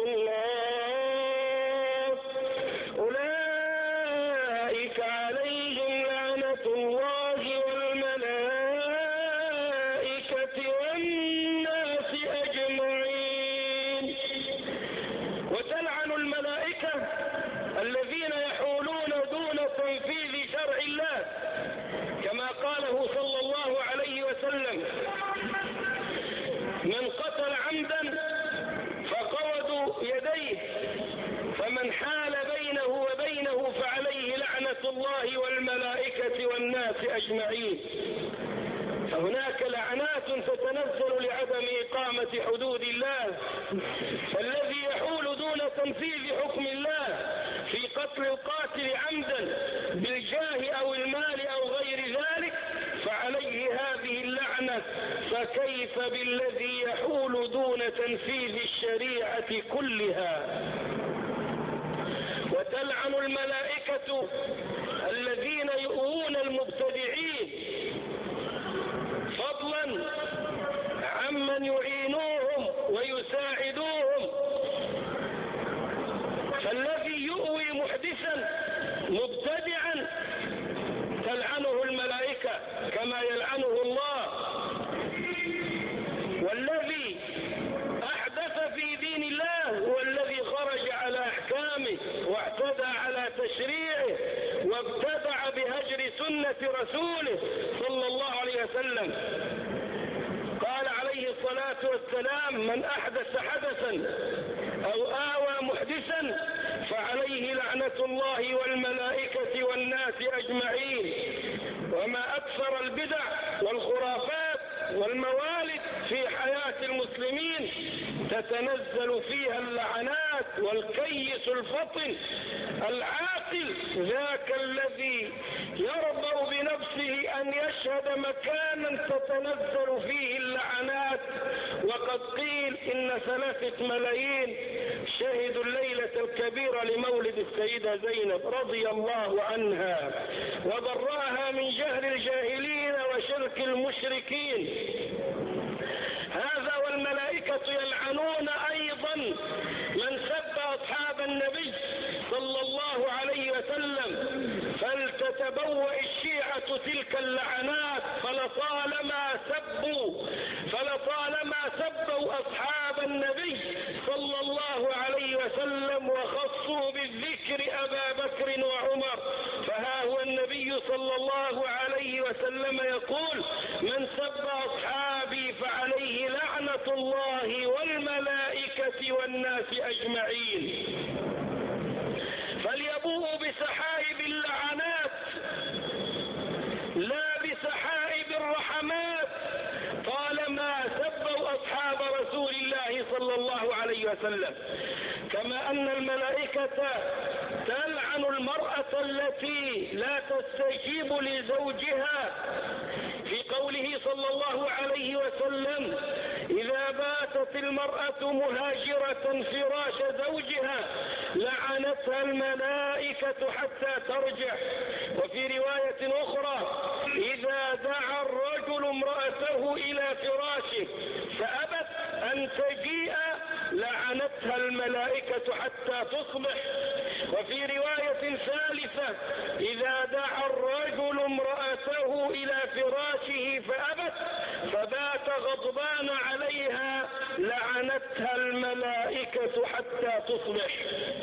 الله والملائكة والناس أجمعين. وتلعن الملائكة الذين يحولون دون تنفيذ شرع الله، كما قاله صلى الله عليه وسلم: من قتل عمدا فقودوا يديه، فمن حال بينه وبينه فعليه لعنة الله والملائكة والناس أجمعين. فهناك لعنات تتنزل لعدم إقامة حدود الله، فالذي يحول دون تنفيذ حكم الله في قتل القاتل عمدا بالجاه أو المال أو غير ذلك فعليه هذه اللعنة اللعنة فكيف بالذي يحول دون تنفيذ الشريعة كلها. وتلعن الملائكة الذين يؤوون المبتدعين فضلا عمن يعينوهم ويساعدوهم. فالذي يؤوي محدثا مبتدعا تلعنه الملائكة كما يلعنه الله، والذي أحدث في دين الله هو الذي خرج على أحكامه واعتدى على تشريعه وابتدع بهجر سنة رسوله صلى الله عليه وسلم. قال عليه الصلاة والسلام: من أحدث حدثا أو آوى محدثا فعليه لعنة الله والملائكة والناس أجمعين. وما أكثر البدع والخرافات والموالد في حياة المسلمين تتنزل فيها اللعنات. والكيس الفطن العاقل ذاك الذي يرضى بنفسه أن يشهد مكانا تتنزل فيه اللعنات. وقد قيل إن 3 ملايين شهدوا الليلة الكبيرة لمولد السيدة زينب رضي الله عنها وبرأها من جهل الجاهلين وشرك المشركين. هذا والملائكة يلعنون أيضا من سب أصحاب النبي صلى الله عليه وسلم. فلتتبوأ الشيعة تلك اللعنات فلطالما سبوا أصحاب النبي صلى الله عليه وسلم وخصوا بالذكر أبا بكر وعمر. فها هو النبي صلى الله عليه وسلم يقول: من سب أصحابي فعليه لعنة الله والملائكة والناس أجمعين. فليبوءوا بسحائب اللعنات لا بسحائب الرحمات طالما سبوا أصحاب رسول الله صلى الله عليه وسلم. كما أن الملائكة تلعن المرأة التي لا تستجيب لزوجها في قوله صلى الله عليه وسلم: إذا باتت المرأة مهاجرة فراش زوجها لعنتها الملائكة حتى ترجع. وفي رواية أخرى: إذا دعا الرجل امرأته إلى فراشه فأبت أن تجيء لعنتها الملائكة حتى تصبح. وفي رواية ثالثة: إذا دعا الرجل امرأته إلى فراشه فأبت فبات غضبان عليها لعنتها الملائكة حتى تصبح.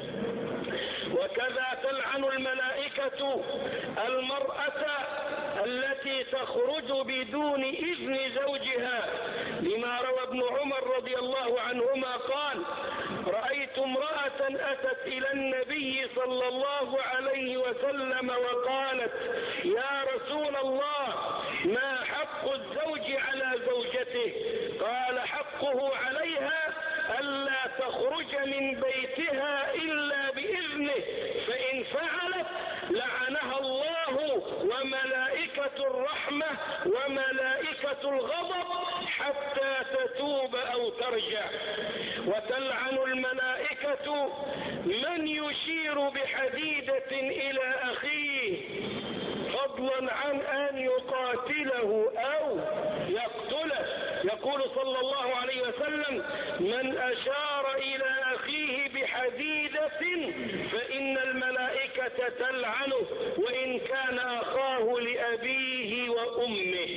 وكذا تلعن الملائكة المرأة التي تخرج بدون إذن زوجها، لما روى ابن عمر رضي الله عنهما قال: رأيت امرأة أتت إلى النبي صلى الله عليه وسلم وقالت: يا رسول الله، ما حق الزوج على زوجته؟ قال: حقه عليها ألا تخرج من بيتها إلا بإذنه، فإن فعلت لعنها الله وملائكة الرحمة وملائكة الغضب حتى تتوب أو ترجع. وتلعن الملائكة من يشير بحديدة إلى أخيه فضلا عن أن يقاتله أو يقتله. يقول صلى الله عليه وسلم: من أشار إلى أخيه بحديدة فإن الملائكة تلعنه وإن كان أخاه لأبيه وأمه.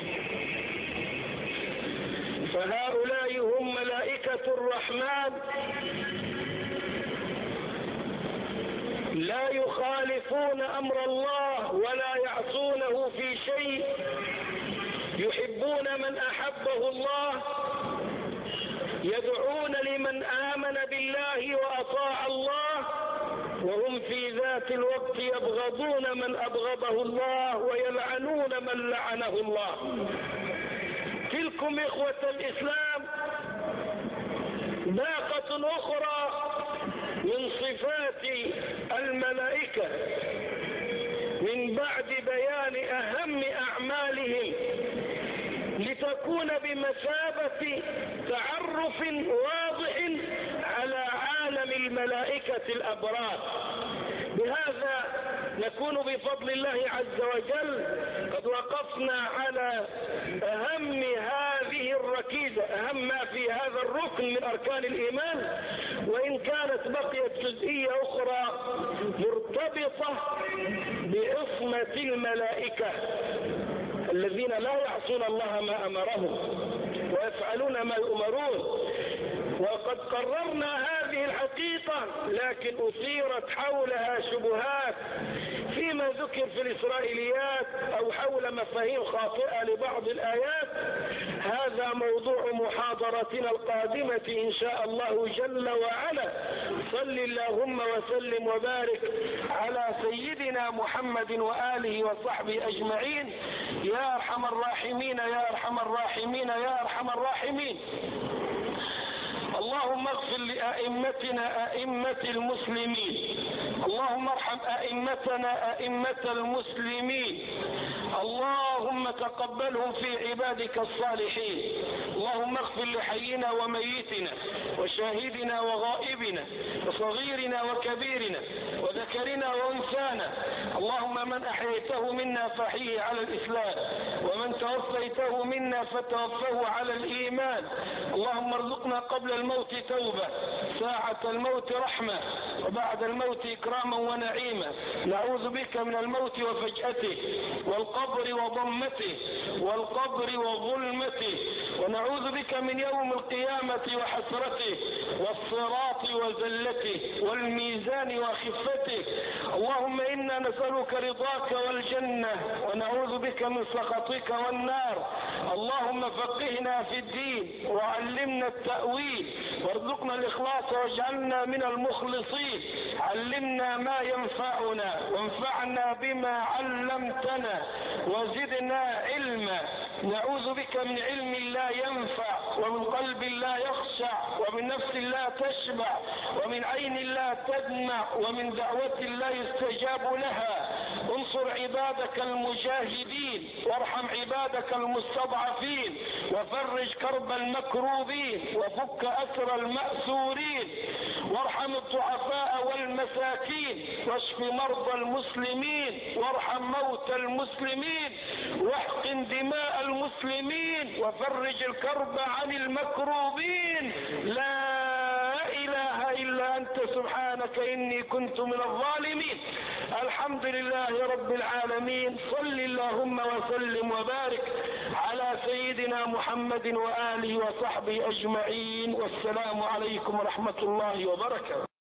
فهؤلاء هم ملائكة الرحمن لا يخالفون أمر الله ولا يعصونه في شيء، يحبون من أحبه الله، يدعون لمن آمن بالله وأطاع الله، وهم في ذات الوقت يبغضون من أبغضه الله ويلعنون من لعنه الله. تلكم إخوة الإسلام باقة أخرى من صفات الملائكة من بعد بيان أهم أعمالهم لتكون بمثابة تعرف واضح على عالم الملائكة الأبرار. بهذا نكون بفضل الله عز وجل قد وقفنا على أهم هذه الركيزة، أهم ما في هذا الركن من أركان الإيمان، وإن كانت بقيت جزئية أخرى مرتبطة بعصمة الملائكة الذين لا يعصون الله ما أمرهم ويفعلون ما يؤمرون. وقد قررنا هذه الحقيقة، لكن أثيرت حولها شبهات فيما ذكر في الإسرائيليات أو حول مفاهيم خاطئة لبعض الآيات. هذا موضوع محاضرتنا القادمة إن شاء الله جل وعلا. صل اللهم وسلم وبارك على سيدنا محمد وآله وصحبه أجمعين يا أرحم الراحمين يا أرحم الراحمين يا أرحم الراحمين. اللهم اغفر لأئمتنا أئمة المسلمين، اللهم ارحم أئمتنا أئمة المسلمين، اللهم تقبلهم في عبادك الصالحين. اللهم اغفر لحينا وميتنا وشاهدنا وغائبنا وصغيرنا وكبيرنا وذكرنا وأنثانا. اللهم من أحييته منا فأحيه على الإسلام، ومن توفيته منا فتوفه على الإيمان. اللهم ارزقنا قبل الموت توبة، ساعة الموت رحمة، وبعد الموت إكراما ونعيما. نعوذ بك من الموت وفجأته، والقبر وضمته، والقبر وظلمته، ونعوذ بك من يوم القيامة وحسرته، والصراط وزلته، والميزان وخفته. اللهم إنا نسألك رضاك والجنة، ونعوذ بك من سخطك والنار. اللهم فقهنا في الدين وعلمنا التأويل، وارزقنا الإخلاص واجعلنا من المخلصين. علمنا ما ينفعنا وانفعنا بما علمتنا وزدنا علما. نعوذ بك من علم لا ينفع، ومن قلب لا يخشع، ومن نفس لا تشبع، ومن عين لا تدمع، ومن دعوة لا يستجاب لها. انصر عبادك المجاهدين، وارحم عبادك المستضعفين، وفرج كرب المكروبين، وفك أسر المأسورين، وارحم الضعفاء والمساكين، واشف مرضى المسلمين، وارحم موتى المسلمين، واحقن دماء المسلمين، وفرج الكرب عن المكروبين. لا إله إلا أنت سبحانك إني كنت من الظالمين. الحمد لله رب العالمين. صل اللهم وسلم وبارك على سيدنا محمد وآله وصحبه أجمعين، والسلام عليكم ورحمة الله وبركاته.